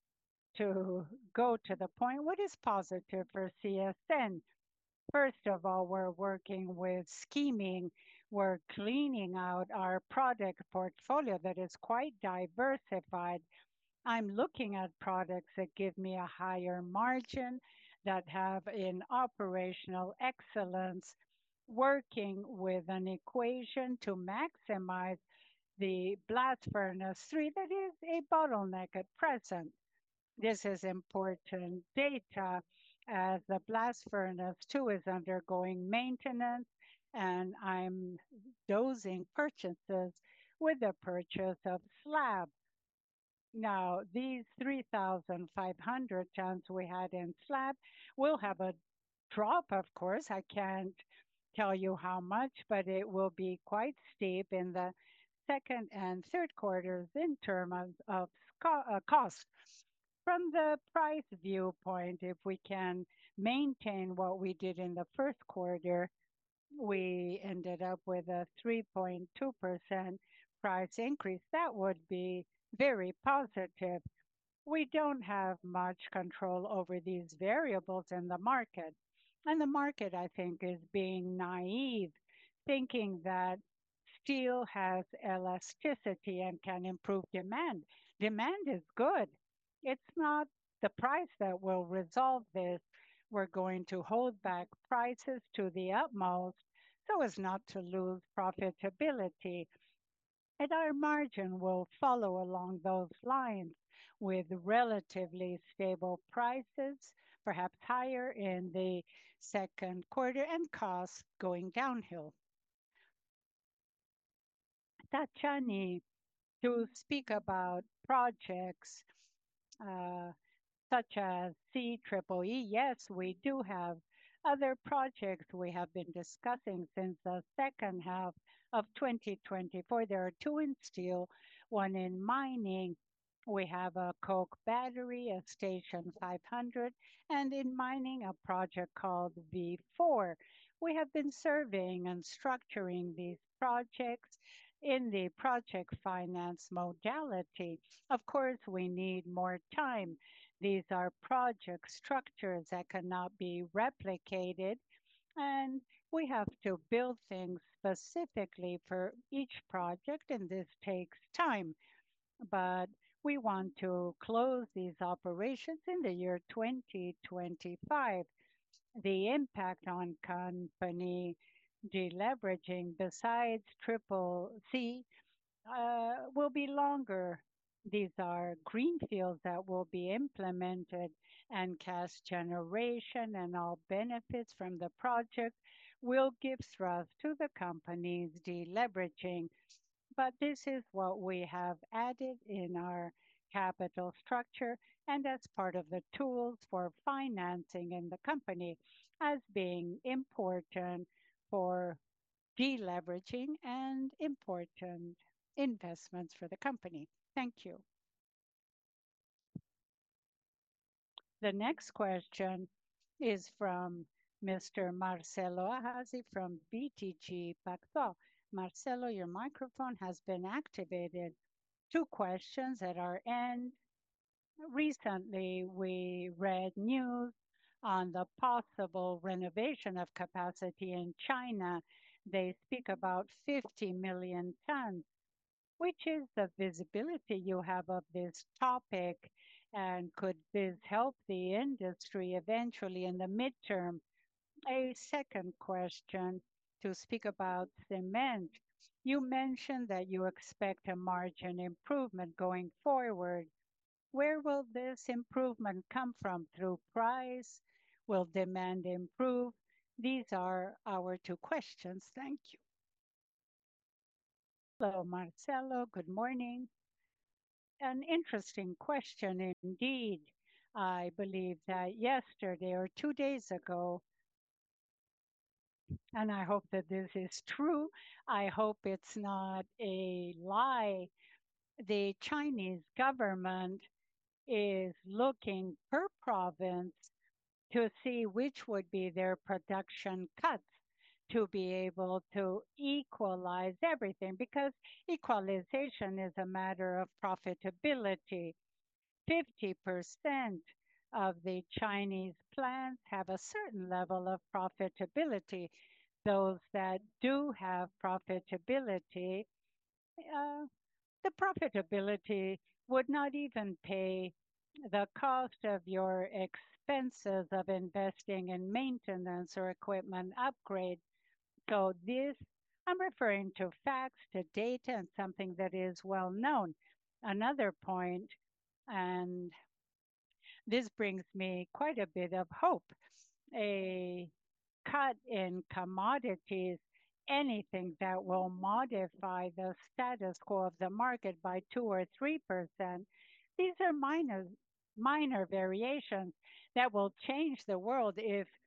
to go to the point, what is positive for C S N? First of all, we're working with scheming. We're cleaning out our product portfolio that is quite diversified. I'm looking at products that give me a higher margin, that have an operational excellence, working with an equation to maximize the blast furnace three that is a bottleneck at present. This is important data as the blast furnace two is undergoing maintenance, and I'm dosing purchases with the purchase of slab. Now, these three thousand five hundred tons we had in slab will have a drop, of course. I can't tell you how much, but it will be quite steep in the second and third quarters in terms of, of sco- uh, cost. From the price viewpoint, if we can maintain what we did in the first quarter, we ended up with a three point two percent price increase. That would be very positive. We don't have much control over these variables in the market. And the market, I think, is being naive, thinking that steel has elasticity and can improve demand. Demand is good. It's not the price that will resolve this. We're going to hold back prices to the utmost so as not to lose profitability. And our margin will follow along those lines with relatively stable prices, perhaps higher in the second quarter, and costs going downhill. Tatiani, to speak about projects uh, such as C triple E, yes, we do have other projects we have been discussing since the second half of twenty twenty-four. There are two in steel, one in mining. We have a coke battery, a station five hundred, and in mining, a project called V four. We have been surveying and structuring these projects in the project finance modality. Of course, we need more time. These are project structures that cannot be replicated, and we have to build things specifically for each project, and this takes time. But we want to close these operations in the year twenty twenty-five. The impact on company deleveraging, besides triple C, uh, will be longer. These are greenfields that will be implemented, and cash generation and all benefits from the project will give thrust to the company's deleveraging. But this is what we have added in our capital structure and as part of the tools for financing in the company as being important for deleveraging and important investments for the company. Thank you. The next question is from mister Marcelo Ahazi from B T G Pactual. Marcelo, your microphone has been activated. Two questions at our end. Recently, we read news on the possible renovation of capacity in China. They speak about fifty million tons. Which is the visibility you have of this topic, and could this help the industry eventually in the midterm? A second question to speak about cement. You mentioned that you expect a margin improvement going forward. Where will this improvement come from? Through price? Will demand improve? These are our two questions. Thank you. Hello, Marcelo. Good morning. An interesting question indeed. I believe that yesterday or two days ago, and I hope that this is true, I hope it's not a lie. The Chinese government is looking per province to see which would be their production cuts to be able to equalize everything because equalization is a matter of profitability. fifty percent of the Chinese plants have a certain level of profitability. Those that do have profitability, uh, the profitability would not even pay the cost of your expenses of investing in maintenance or equipment upgrade. So this, I'm referring to facts, to data, and something that is well known. Another point, and this brings me quite a bit of hope. A cut in commodities, anything that will modify the status quo of the market by two or three percent. These are minor, minor variations that will change the world if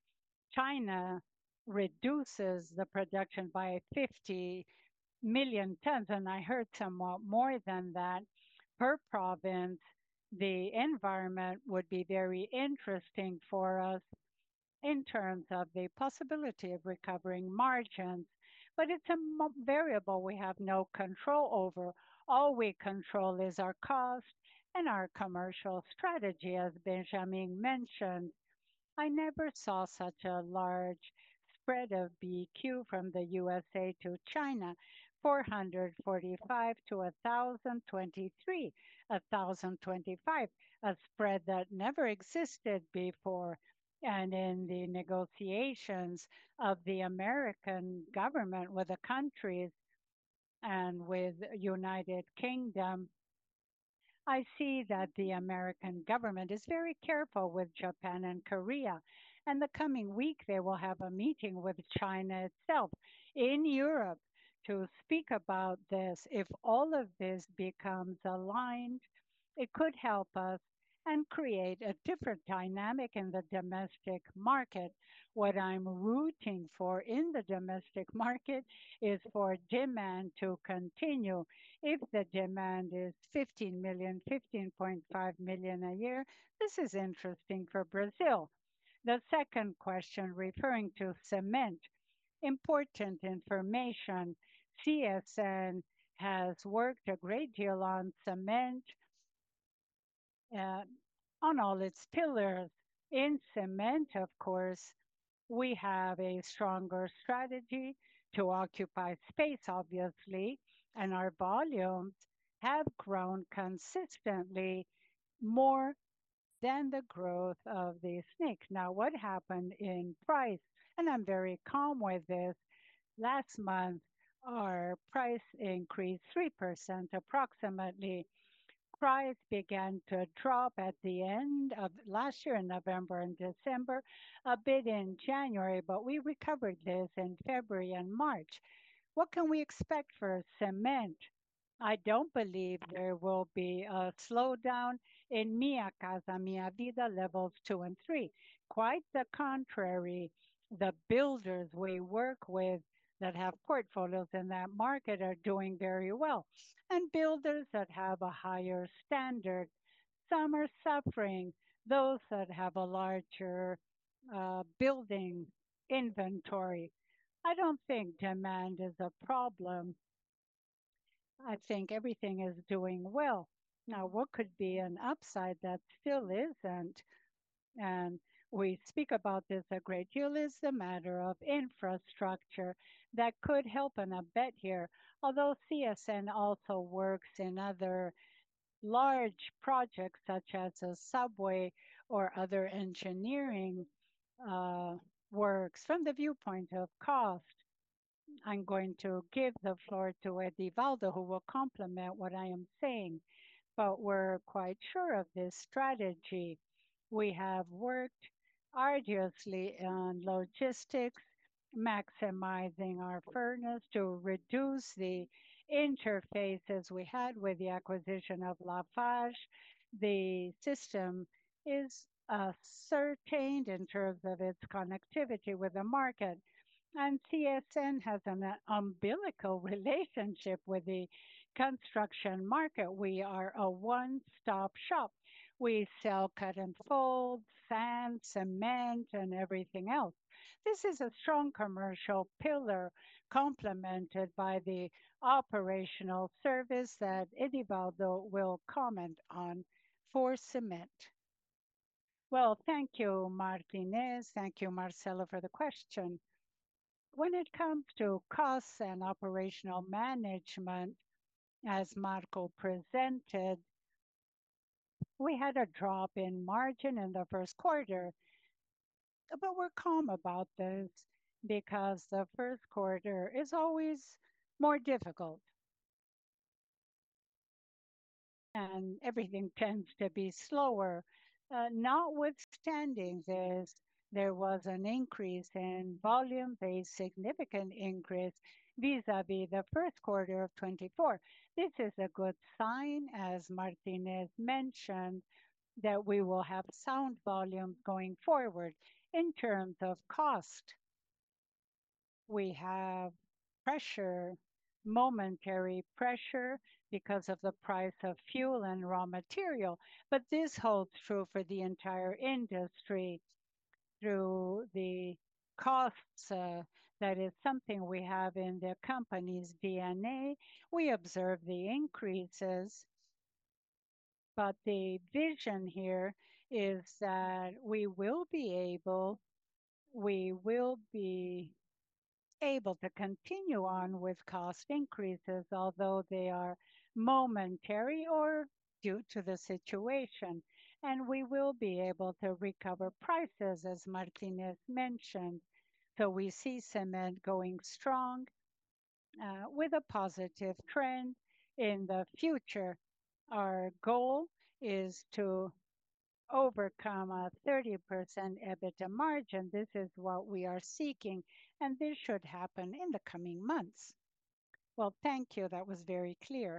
China reduces the production by fifty million tons, and I heard somewhat more than that per province. The environment would be very interesting for us in terms of the possibility of recovering margins. But it's a mo- variable we have no control over. All we control is our cost and our commercial strategy, as Benjamin mentioned. I never saw such a large spread of B Q from the U S A to China, four hundred forty-five to one thousand twenty-three, one thousand twenty-five, a spread that never existed before. And in the negotiations of the American government with the countries and with United Kingdom, I see that the American government is very careful with Japan and Korea. And the coming week, they will have a meeting with China itself in Europe to speak about this. If all of this becomes aligned, it could help us and create a different dynamic in the domestic market. What I'm rooting for in the domestic market is for demand to continue. If the demand is fifteen million, fifteen point five million a year, this is interesting for Brazil. The second question referring to cement, important information. C S N has worked a great deal on cement uh, on all its pillars. In cement, of course, we have a stronger strategy to occupy space, obviously, and our volumes have grown consistently more than the growth of the snake. Now, what happened in price? And I'm very calm with this. Last month, our price increased three percent approximately. Price began to drop at the end of last year in November and December, a bit in January, but we recovered this in February and March. What can we expect for cement? I don't believe there will be a slowdown in Mia Casa Mia Vida levels two and three. Quite the contrary. The builders we work with that have portfolios in that market are doing very well. And builders that have a higher standard, some are suffering. Those that have a larger uh, building inventory. I don't think demand is a problem. I think everything is doing well. Now, what could be an upside that still isn't, and we speak about this a great deal, is the matter of infrastructure that could help and abet here. Although C S N also works in other large projects such as a subway or other engineering uh, works from the viewpoint of cost. I'm going to give the floor to Edivaldo, who will complement what I am saying. But we're quite sure of this strategy. We have worked arduously on logistics, maximizing our furnace to reduce the interfaces we had with the acquisition of Lafarge. The system is ascertained in terms of its connectivity with the market. And C S N has an uh, umbilical relationship with the construction market. We are a one stop shop. We sell cut and fold, sand, cement, and everything else. This is a strong commercial pillar complemented by the operational service that Edivaldo will comment on for cement. Well, thank you, Martinez. Thank you, Marcelo, for the question. When it comes to costs and operational management, as Marco presented, we had a drop in margin in the first quarter, but we're calm about this because the first quarter is always more difficult and everything tends to be slower. Uh, notwithstanding this, there was an increase in volumes, a significant increase vis-à-vis the first quarter of twenty-four. This is a good sign, as Martinez mentioned, that we will have sound volumes going forward. In terms of cost, we have pressure, momentary pressure because of the price of fuel and raw material. But this holds true for the entire industry through the costs. Uh, that is something we have in the company's D N A. We observe the increases, but the vision here is that we will be able, we will be able to continue on with cost increases, although they are momentary or due to the situation. And we will be able to recover prices, as Martinez mentioned. So we see cement going strong uh, with a positive trend in the future. Our goal is to overcome a thirty percent EBITDA margin. This is what we are seeking, and this should happen in the coming months. Well, thank you. That was very clear.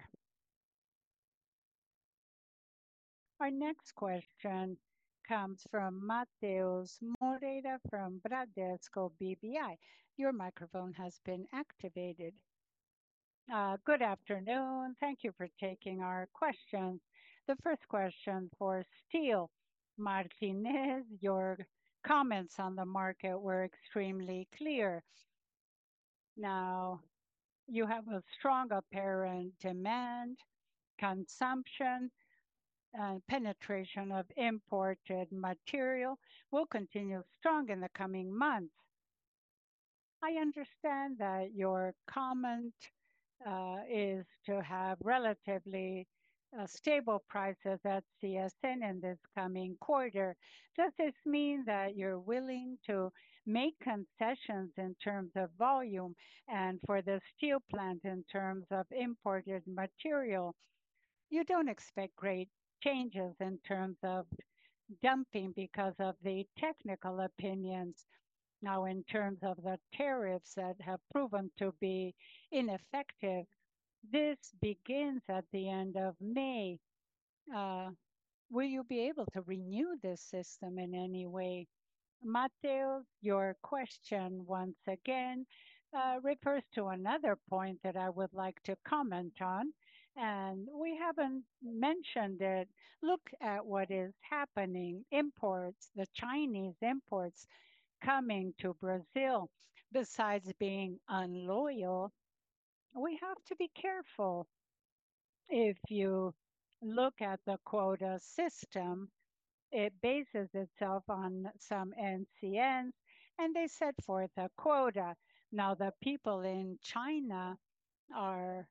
Our next question comes from Mateus Moreira from Bradesco B B I. Your microphone has been activated. Uh, good afternoon. Thank you for taking our questions. The first question for steel. Martinez, your comments on the market were extremely clear. Now, you have a strong apparent demand, consumption, and penetration of imported material will continue strong in the coming months. I understand that your comment uh, is to have relatively uh, stable prices at C S N in this coming quarter. Does this mean that you're willing to make concessions in terms of volume and for the steel plant in terms of imported material? You don't expect great changes in terms of dumping because of the technical opinions. Now, in terms of the tariffs that have proven to be ineffective, this begins at the end of May. Uh, will you be able to renew this system in any way? Mateo, your question once again uh, refers to another point that I would like to comment on, and we haven't mentioned it. Look at what is happening. Imports, the Chinese imports coming to Brazil, besides being unloyal, we have to be careful. If you look at the quota system, it bases itself on some N C Ns and they set forth a quota. Now, the people in China are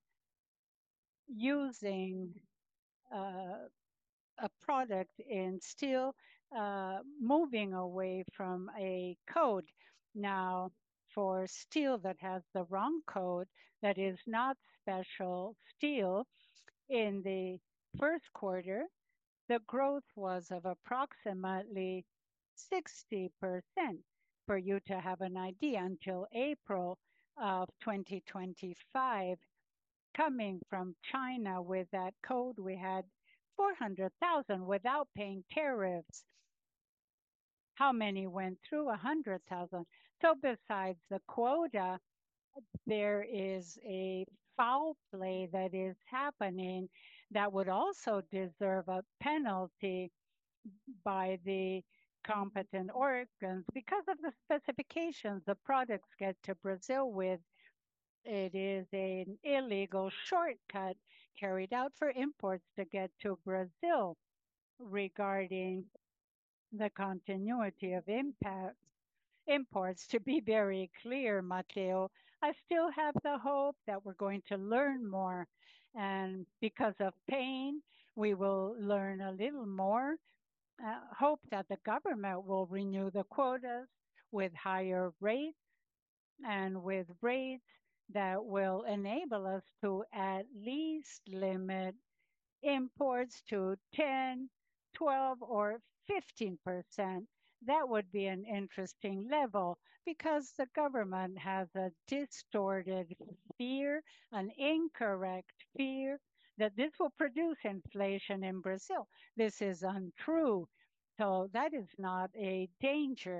using uh, a product in steel, uh, moving away from a code. Now, for steel that has the wrong code, that is not special steel, in the first quarter, the growth was of approximately sixty percent. For you to have an idea, until April of twenty twenty-five, coming from China with that code, we had four hundred thousand without paying tariffs. How many went through? one hundred thousand. So, besides the quota, there is a foul play that is happening that would also deserve a penalty by the competent organs because of the specifications the products get to Brazil with. It is an illegal shortcut carried out for imports to get to Brazil. Regarding the continuity of impact imports, to be very clear, Mateo, I still have the hope that we're going to learn more. And because of pain, we will learn a little more. Uh, hope that the government will renew the quotas with higher rates and with rates that will enable us to at least limit imports to ten, twelve, or fifteen percent. That would be an interesting level because the government has a distorted fear, an incorrect fear that this will produce inflation in Brazil. This is untrue. So that is not a danger.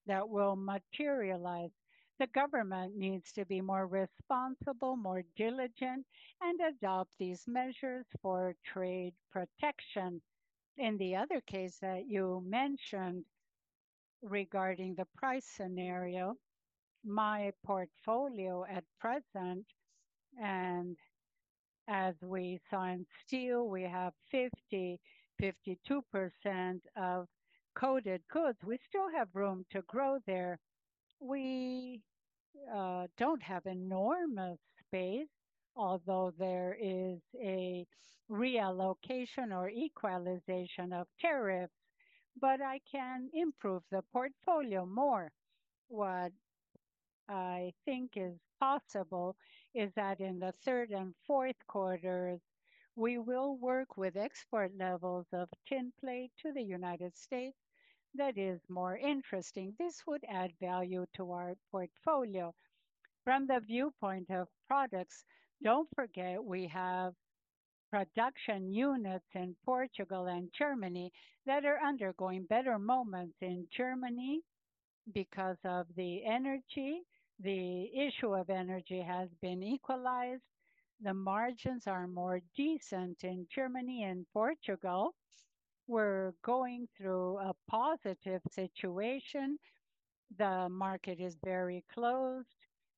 that will materialize. The government needs to be more responsible, more diligent, and adopt these measures for trade protection. In the other case that you mentioned regarding the price scenario, my portfolio at present, and as we saw in steel, we have fifty, fifty-two percent of coated goods. We still have room to grow there. We uh, don't have enormous space, although there is a reallocation or equalization of tariffs, but I can improve the portfolio more. What I think is possible is that in the third and fourth quarters, we will work with export levels of tin plate to the United States that is more interesting. This would add value to our portfolio. From the viewpoint of products, don't forget we have production units in Portugal and Germany that are undergoing better moments in Germany because of the energy. The issue of energy has been equalized. The margins are more decent in Germany and Portugal. We're going through a positive situation. The market is very closed.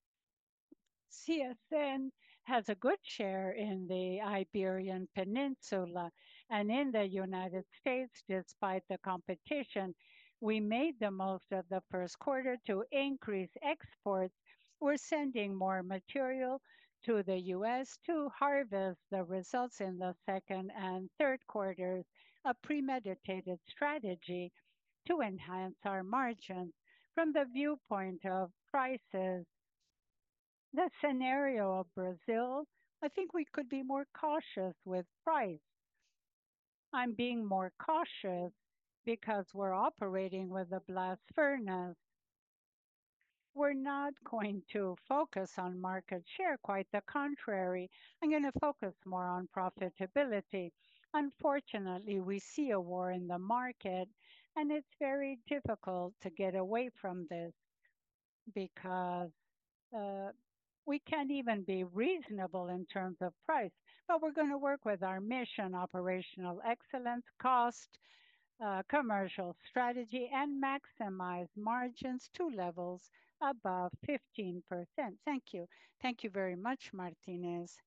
C S N has a good share in the Iberian Peninsula and in the United States, despite the competition. We made the most of the first quarter to increase exports. We're sending more material to the U S to harvest the results in the second and third quarters, a premeditated strategy to enhance our margins. From the viewpoint of prices, the scenario of Brazil, I think we could be more cautious with price. I'm being more cautious because we're operating with a blast furnace. We're not going to focus on market share, quite the contrary. I'm going to focus more on profitability. Unfortunately, we see a war in the market, and it's very difficult to get away from this because uh, we can't even be reasonable in terms of price, but we're going to work with our mission, operational excellence, cost, uh, commercial strategy, and maximize margins to levels above fifteen percent. Thank you. Thank you very much, Martinez.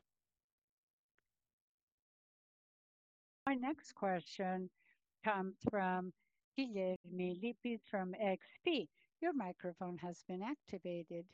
Our next question comes from Guilherme Lipis from X P. Your microphone has been activated.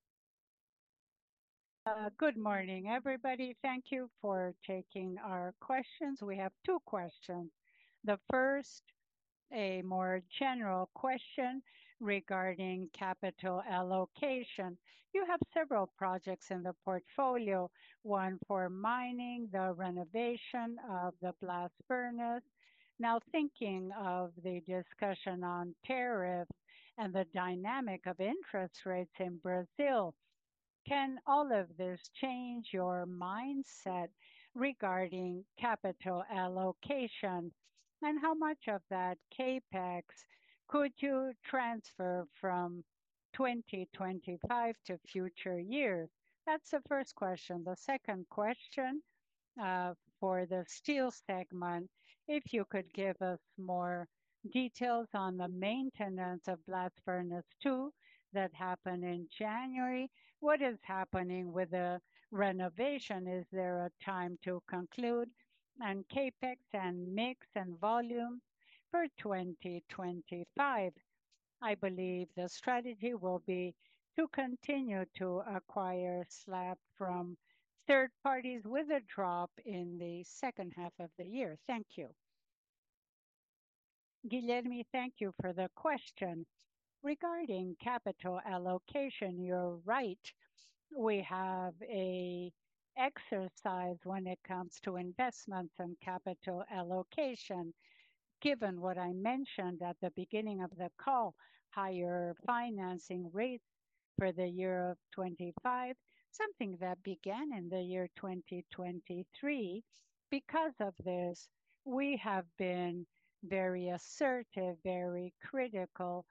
Uh, good morning, everybody. Thank you for taking our questions. We have two questions. The first, a more general question regarding capital allocation. You have several projects in the portfolio, one for mining, the renovation of the blast furnace. Now, thinking of the discussion on tariffs and the dynamic of interest rates in Brazil, can all of this change your mindset regarding capital allocation? And how much of that CapEx could you transfer from twenty twenty-five to future years? That's the first question. The second question, uh, for the steel segment, if you could give us more details on the maintenance of Blast Furnace two that happened in January. What is happening with the renovation? Is there a time to conclude? And CapEx and mix and volume for twenty twenty-five. I believe the strategy will be to continue to acquire slab from third parties with a drop in the second half of the year. Thank you. Guilherme, thank you for the question. Regarding capital allocation, you're right. We have a exercise when it comes to investments and capital allocation. Given what I mentioned at the beginning of the call, higher financing rates for the year of twenty-five, something that began in the year twenty twenty-three. Because of this, we have been very assertive, very critical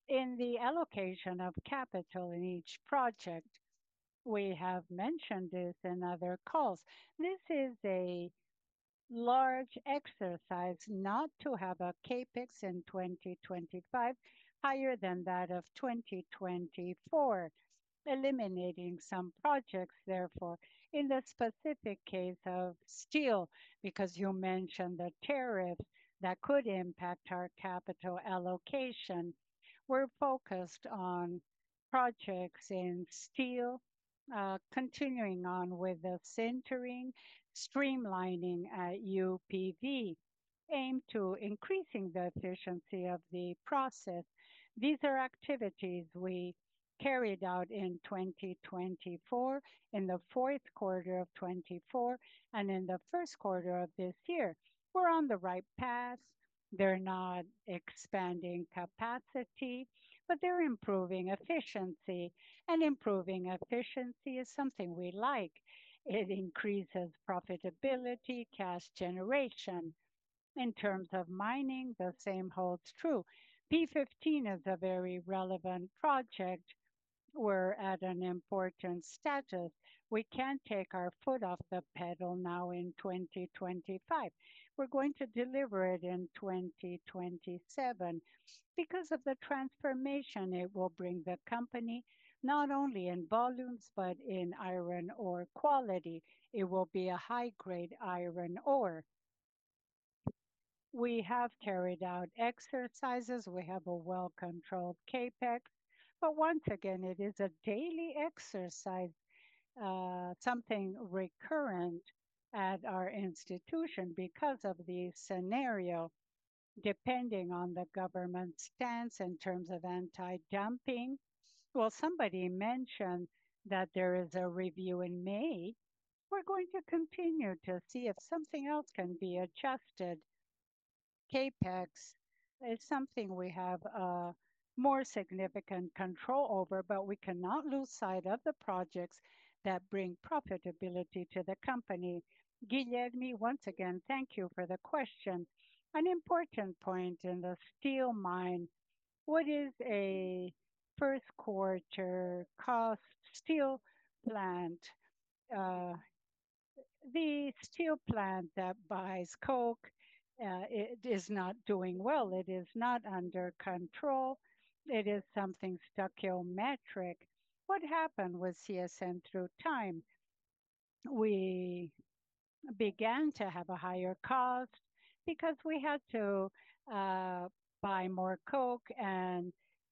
In the allocation of capital in each project, we have mentioned this in other calls. This is a large exercise not to have a capex in twenty twenty-five higher than that of twenty twenty-four, eliminating some projects, therefore, in the specific case of steel, because you mentioned the tariffs that could impact our capital allocation. We're focused on projects in steel, uh, continuing on with the sintering, streamlining at U P V, aimed to increasing the efficiency of the process. These are activities we carried out in twenty twenty-four, in the fourth quarter of twenty-four, and in the first quarter of this year. We're on the right path. They're not expanding capacity, but they're improving efficiency. And improving efficiency is something we like. It increases profitability, cash generation. In terms of mining, the same holds true. P fifteen is a very relevant project. We're at an important status. We can't take our foot off the pedal now in twenty twenty-five. We're going to deliver it in twenty twenty-seven because of the transformation it will bring the company, not only in volumes, but in iron ore quality. It will be a high grade iron ore. We have carried out exercises. We have a well controlled capex. But once again, it is a daily exercise, uh, something recurrent at our institution because of the scenario, depending on the government stance in terms of anti dumping. Well, somebody mentioned that there is a review in May. We're going to continue to see if something else can be adjusted. CAPEX is something we have uh, more significant control over, but we cannot lose sight of the projects that bring profitability to the company. Guilherme, once again, thank you for the question. An important point in the steel mine, what is a first quarter cost steel plant? Uh, the steel plant that buys coke, uh, it is not doing well. It is not under control. It is something stoichiometric. What happened with C S N through time? We began to have a higher cost because we had to uh, buy more coke and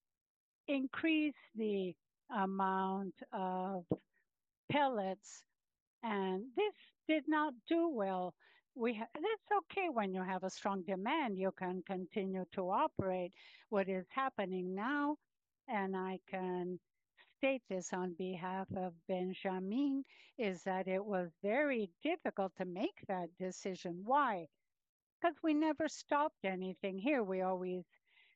increase the amount of pellets, and this did not do well. We ha- it's okay when you have a strong demand, you can continue to operate. What is happening now, and I can state this on behalf of Benjamin, is that it was very difficult to make that decision. Why? Because we never stopped anything here. We always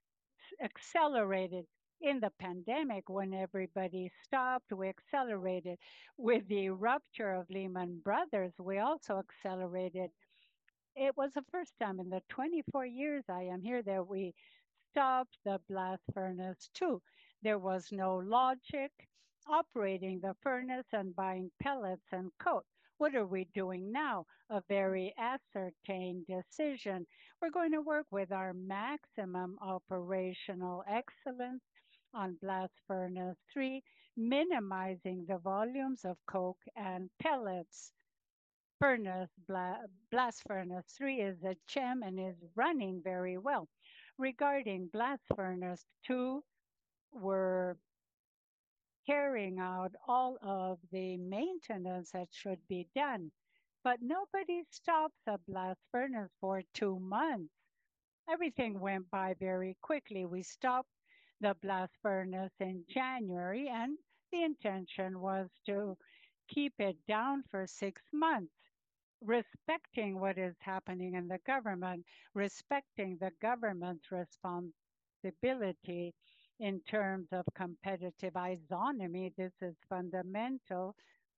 accelerated. In the pandemic, when everybody stopped, we accelerated. With the rupture of Lehman Brothers, we also accelerated. It was the first time in the twenty-four years I am here that we stopped the blast furnace too. There was no logic operating the furnace and buying pellets and coke. What are we doing now? A very ascertained decision. We're going to work with our maximum operational excellence on blast furnace three, minimizing the volumes of coke and pellets. Furnace bla- blast furnace three is a gem and is running very well. Regarding blast furnace two, we're carrying out all of the maintenance that should be done. But nobody stops a blast furnace for two months. Everything went by very quickly. We stopped the blast furnace in January, and the intention was to keep it down for six months, respecting what is happening in the government, respecting the government's responsibility in terms of competitive isonomy. This is fundamental.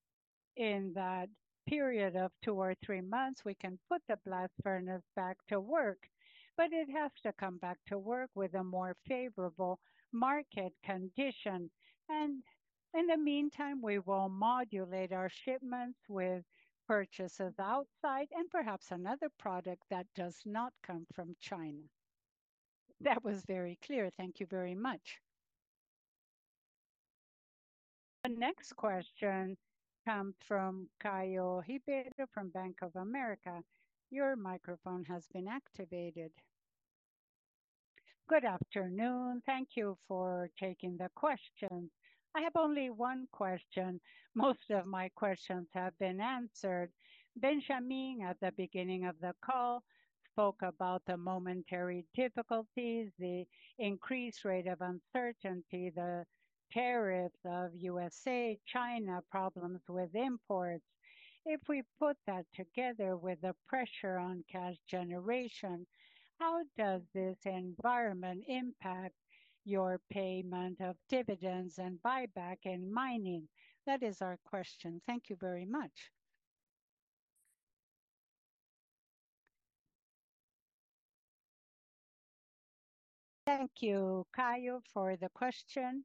In that period of two or three months, we can put the blast furnace back to work, but it has to come back to work with a more favorable market condition. And in the meantime, we will modulate our shipments with purchases outside and perhaps another product that does not come from China. That was very clear. Thank you very much. The next question comes from Caio Ribeiro from Bank of America. Your microphone has been activated. Good afternoon. Thank you for taking the questions. I have only one question. Most of my questions have been answered. Benjamin, at the beginning of the call, spoke about the momentary difficulties, the increased rate of uncertainty, the tariffs of U S A, China, problems with imports. If we put that together with the pressure on cash generation, how does this environment impact your payment of dividends and buyback in mining? That is our question. Thank you very much. Thank you, Caio, for the question.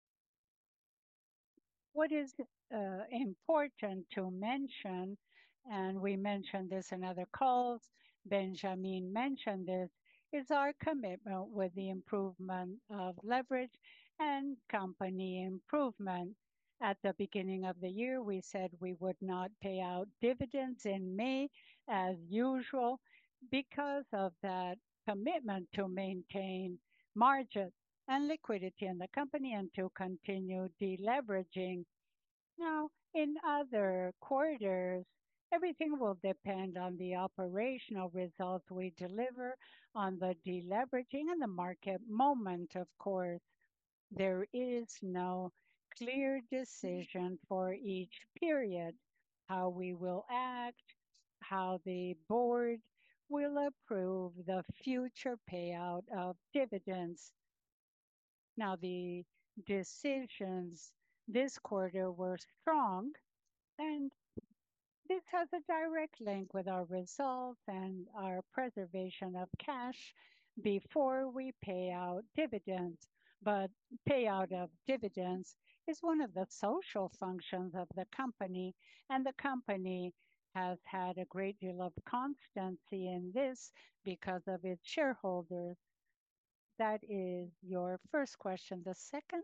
What is uh, important to mention, and we mentioned this in other calls, Benjamin mentioned this, is our commitment with the improvement of leverage and company improvement. At the beginning of the year, we said we would not pay out dividends in May as usual because of that commitment to maintain margin and liquidity in the company and to continue deleveraging. Now, in other quarters, everything will depend on the operational results we deliver, on the deleveraging and the market moment, of course. There is no clear decision for each period, how we will act, how the board will approve the future payout of dividends. Now, the decisions this quarter were strong, and this has a direct link with our results and our preservation of cash before we pay out dividends. But payout of dividends is one of the social functions of the company, and the company has had a great deal of constancy in this because of its shareholders. That is your first question. The second?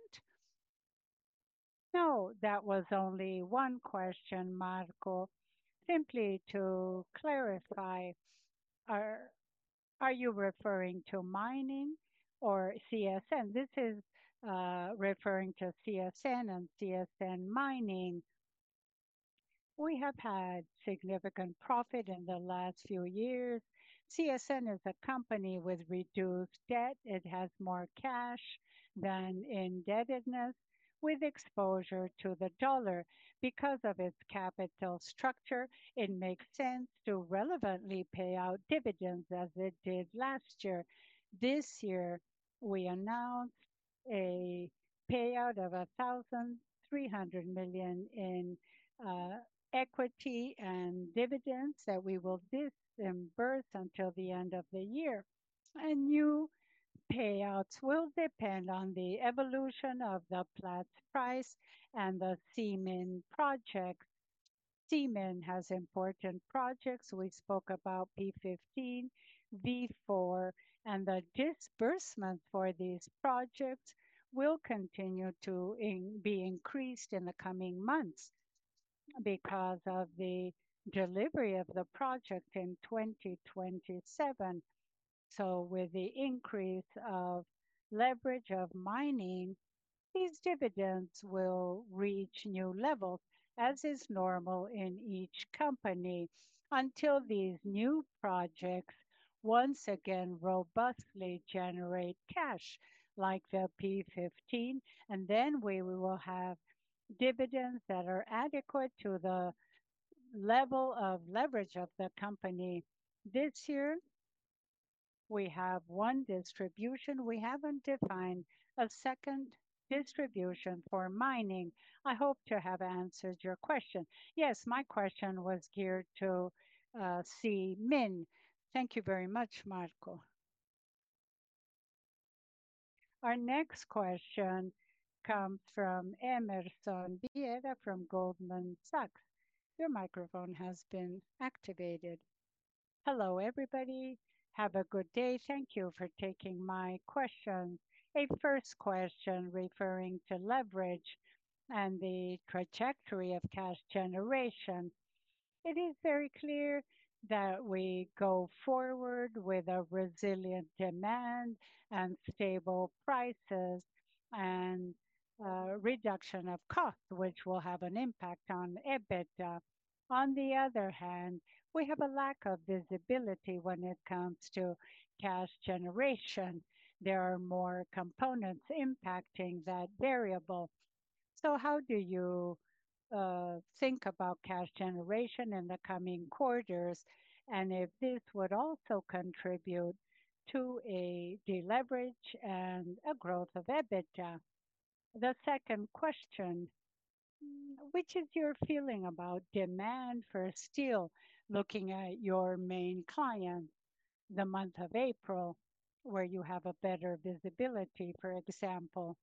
No, that was only one question, Marco. Simply to clarify, are are you referring to mining or C S N? This is uh, referring to C S N and C S N mining. We have had significant profit in the last few years. C S N is a company with reduced debt. It has more cash than indebtedness, with exposure to the dollar. Because of its capital structure, it makes sense to relevantly pay out dividends as it did last year. This year, we announced a payout of one thousand three hundred million in uh, equity and dividends that we will disburse until the end of the year. And new payouts will depend on the evolution of the Platts price and the C M I N project. C M I N has important projects. We spoke about P fifteen, V four, and the disbursements for these projects will continue to in- be increased in the coming months because of the delivery of the project in twenty twenty-seven. So, with the increase of leverage of mining, these dividends will reach new levels, as is normal in each company, until these new projects once again robustly generate cash, like the P fifteen, and then we will have dividends that are adequate to the level of leverage of the company. This year, we have one distribution. We haven't defined a second distribution for mining. I hope to have answered your question. Yes, my question was geared to uh, C M I N. Thank you very much, Marco. Our next question comes from Emerson Vieira from Goldman Sachs. Your microphone has been activated. Hello, everybody. Have a good day. Thank you for taking my question. A first question referring to leverage and the trajectory of cash generation. It is very clear that we go forward with a resilient demand and stable prices and uh, reduction of costs, which will have an impact on EBITDA. On the other hand, we have a lack of visibility when it comes to cash generation. There are more components impacting that variable. So how do you uh, think about cash generation in the coming quarters, and if this would also contribute to a deleverage and a growth of EBITDA? The second question, mm, which is your feeling about demand for steel, looking at your main client, the month of April, where you have a better visibility, for example?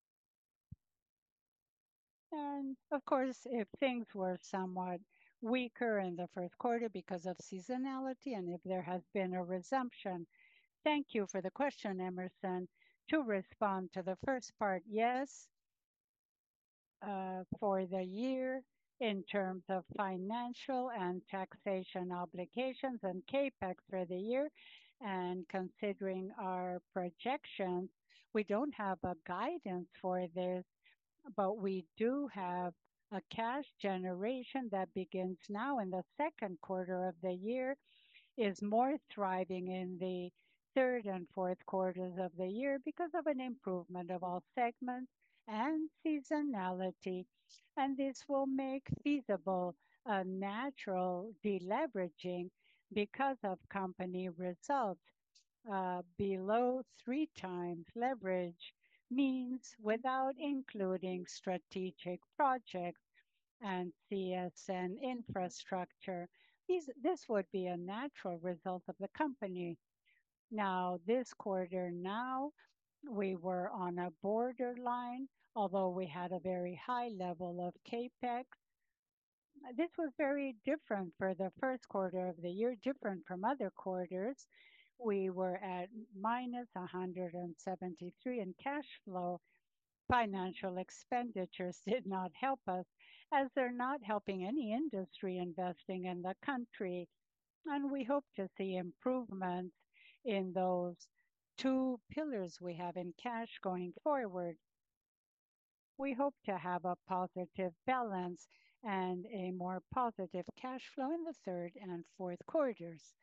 And of course, if things were somewhat weaker in the first quarter because of seasonality, and if there has been a resumption. Thank you for the question, Emerson. To respond to the first part, yes, uh, for the year in terms of financial and taxation obligations and CapEx for the year, and considering our projections, we don't have a guidance for this, but we do have a cash generation that begins now in the second quarter of the year, is more thriving in the third and fourth quarters of the year because of an improvement of all segments and seasonality. And this will make feasible a natural deleveraging because of company results. Uh, below three times leverage means without including strategic projects and C S N infrastructure. These, this would be a natural result of the company. Now, this quarter now, we were on a borderline, although we had a very high level of CapEx. This was very different for the first quarter of the year, different from other quarters. We were at minus one hundred seventy-three in cash flow. Financial expenditures did not help us, as they're not helping any industry investing in the country. And we hope to see improvements in those two pillars we have in cash going forward. We hope to have a positive balance and a more positive cash flow in the third and fourth quarters.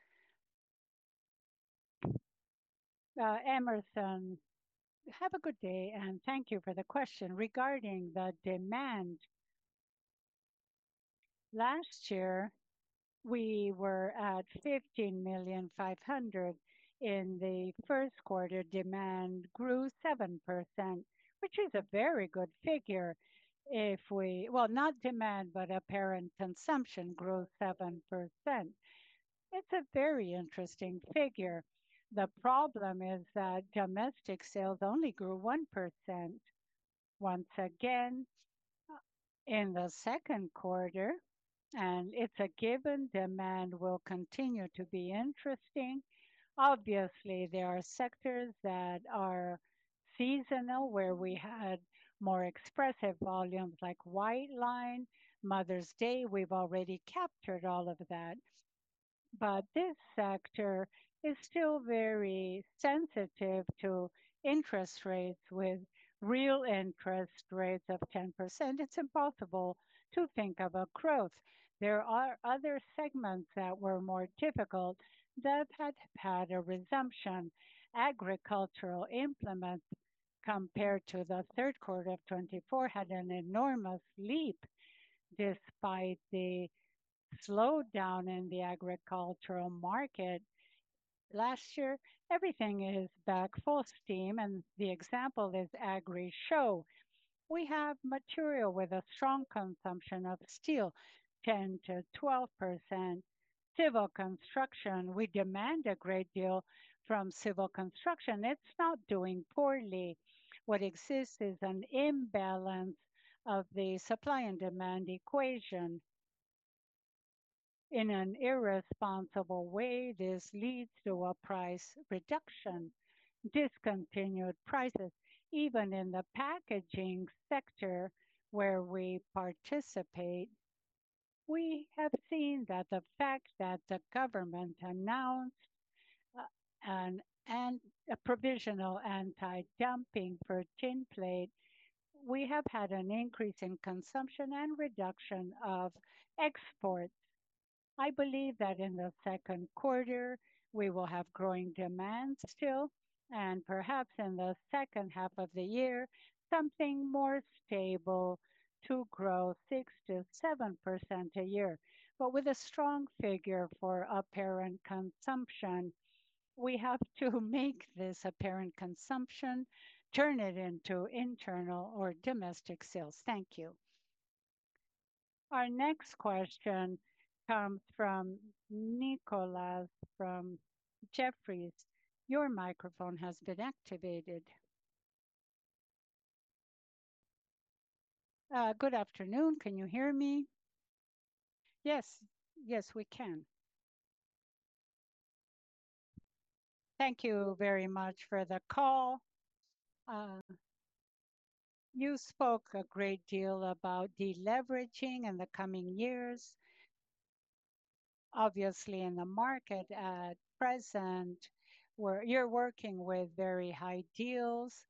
Uh, Emerson, have a good day, and thank you for the question. Regarding the demand, last year we were at fifteen million five hundred. In the first quarter, demand grew seven percent, which is a very good figure. If we, well, not demand, but apparent consumption grew seven percent. It's a very interesting figure. The problem is that domestic sales only grew one percent. Once again, in the second quarter, and it's a given demand will continue to be interesting. Obviously, there are sectors that are seasonal where we had more expressive volumes like white line, Mother's Day. We've already captured all of that. But this sector is still very sensitive to interest rates. With real interest rates of ten percent, it's impossible to think of a growth. There are other segments that were more difficult that had had a resumption. Agricultural implements compared to the third quarter of twenty-four had an enormous leap despite the slowdown in the agricultural market last year. Everything is back full steam, and the example is Agri Show. We have material with a strong consumption of steel, ten to twelve percent. Civil construction, we demand a great deal from civil construction. It's not doing poorly. What exists is an imbalance of the supply and demand equation. In an irresponsible way, this leads to a price reduction, discontinued prices, even in the packaging sector where we participate. We have seen that the fact that the government announced uh, an, an, a provisional anti-dumping for tin plate, we have had an increase in consumption and reduction of exports. I believe that in the second quarter, we will have growing demand still, and perhaps in the second half of the year, something more stable to grow six to seven percent a year. But with a strong figure for apparent consumption, we have to make this apparent consumption turn it into internal or domestic sales. Thank you. Our next question comes from Nicholas from Jefferies. Your microphone has been activated. Uh, good afternoon. Can you hear me? Yes, yes, we can. Thank you very much for the call. Uh, you spoke a great deal about deleveraging in the coming years. Obviously, in the market at present, where you're working with very high deals,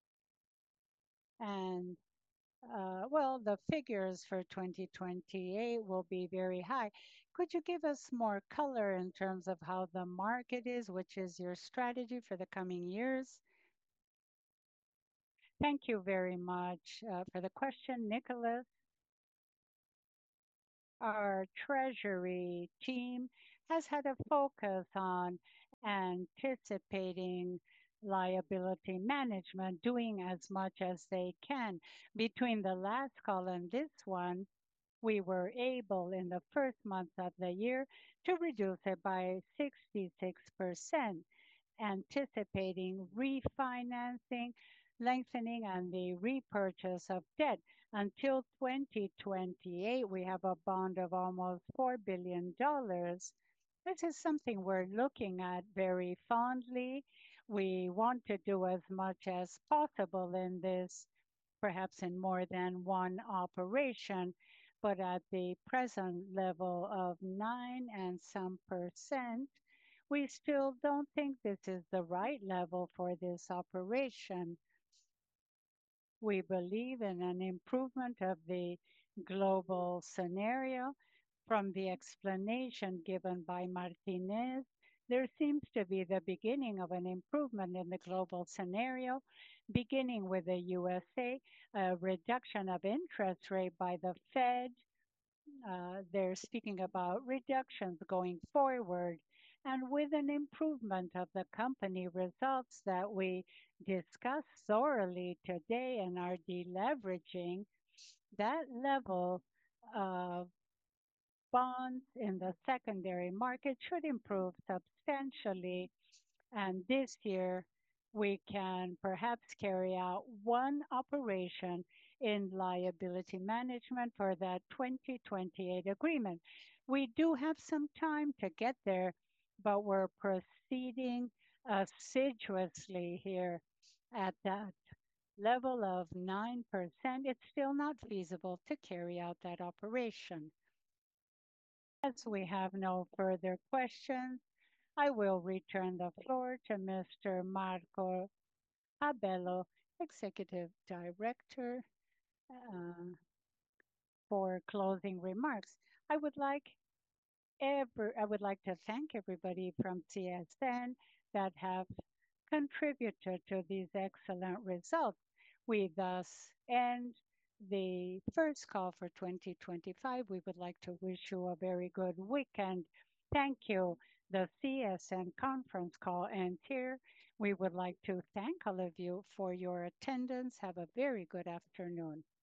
and uh, well, the figures for twenty twenty-eight will be very high. Could you give us more color in terms of how the market is, which is your strategy for the coming years? Thank you very much uh, for the question, Nicholas. Our treasury team has had a focus on anticipating liability management, doing as much as they can. Between the last call and this one, we were able in the first month of the year to reduce it by sixty-six percent, anticipating refinancing, lengthening, and the repurchase of debt. Until twenty twenty-eight, we have a bond of almost four billion dollars. This is something we're looking at very fondly. We want to do as much as possible in this, perhaps in more than one operation, but at the present level of nine and some percent, we still don't think this is the right level for this operation. We believe in an improvement of the global scenario. From the explanation given by Martinez, there seems to be the beginning of an improvement in the global scenario, beginning with the U S A, a reduction of interest rate by the Fed. Uh, they're speaking about reductions going forward. And with an improvement of the company results that we discussed thoroughly today and our deleveraging, that level of bonds in the secondary market should improve substantially. And this year, we can perhaps carry out one operation in liability management for that twenty twenty-eight agreement. We do have some time to get there, but we're proceeding assiduously here at that level of nine percent. It's still not feasible to carry out that operation. As we have no further questions, I will return the floor to Mister Marco Abello, Executive Director, uh, for closing remarks. I would like ever, I would like to thank everybody from C S N that have contributed to these excellent results. We thus end the first call for twenty twenty-five. We would like to wish you a very good weekend. Thank you. The C S N conference call ends here. We would like to thank all of you for your attendance. Have a very good afternoon.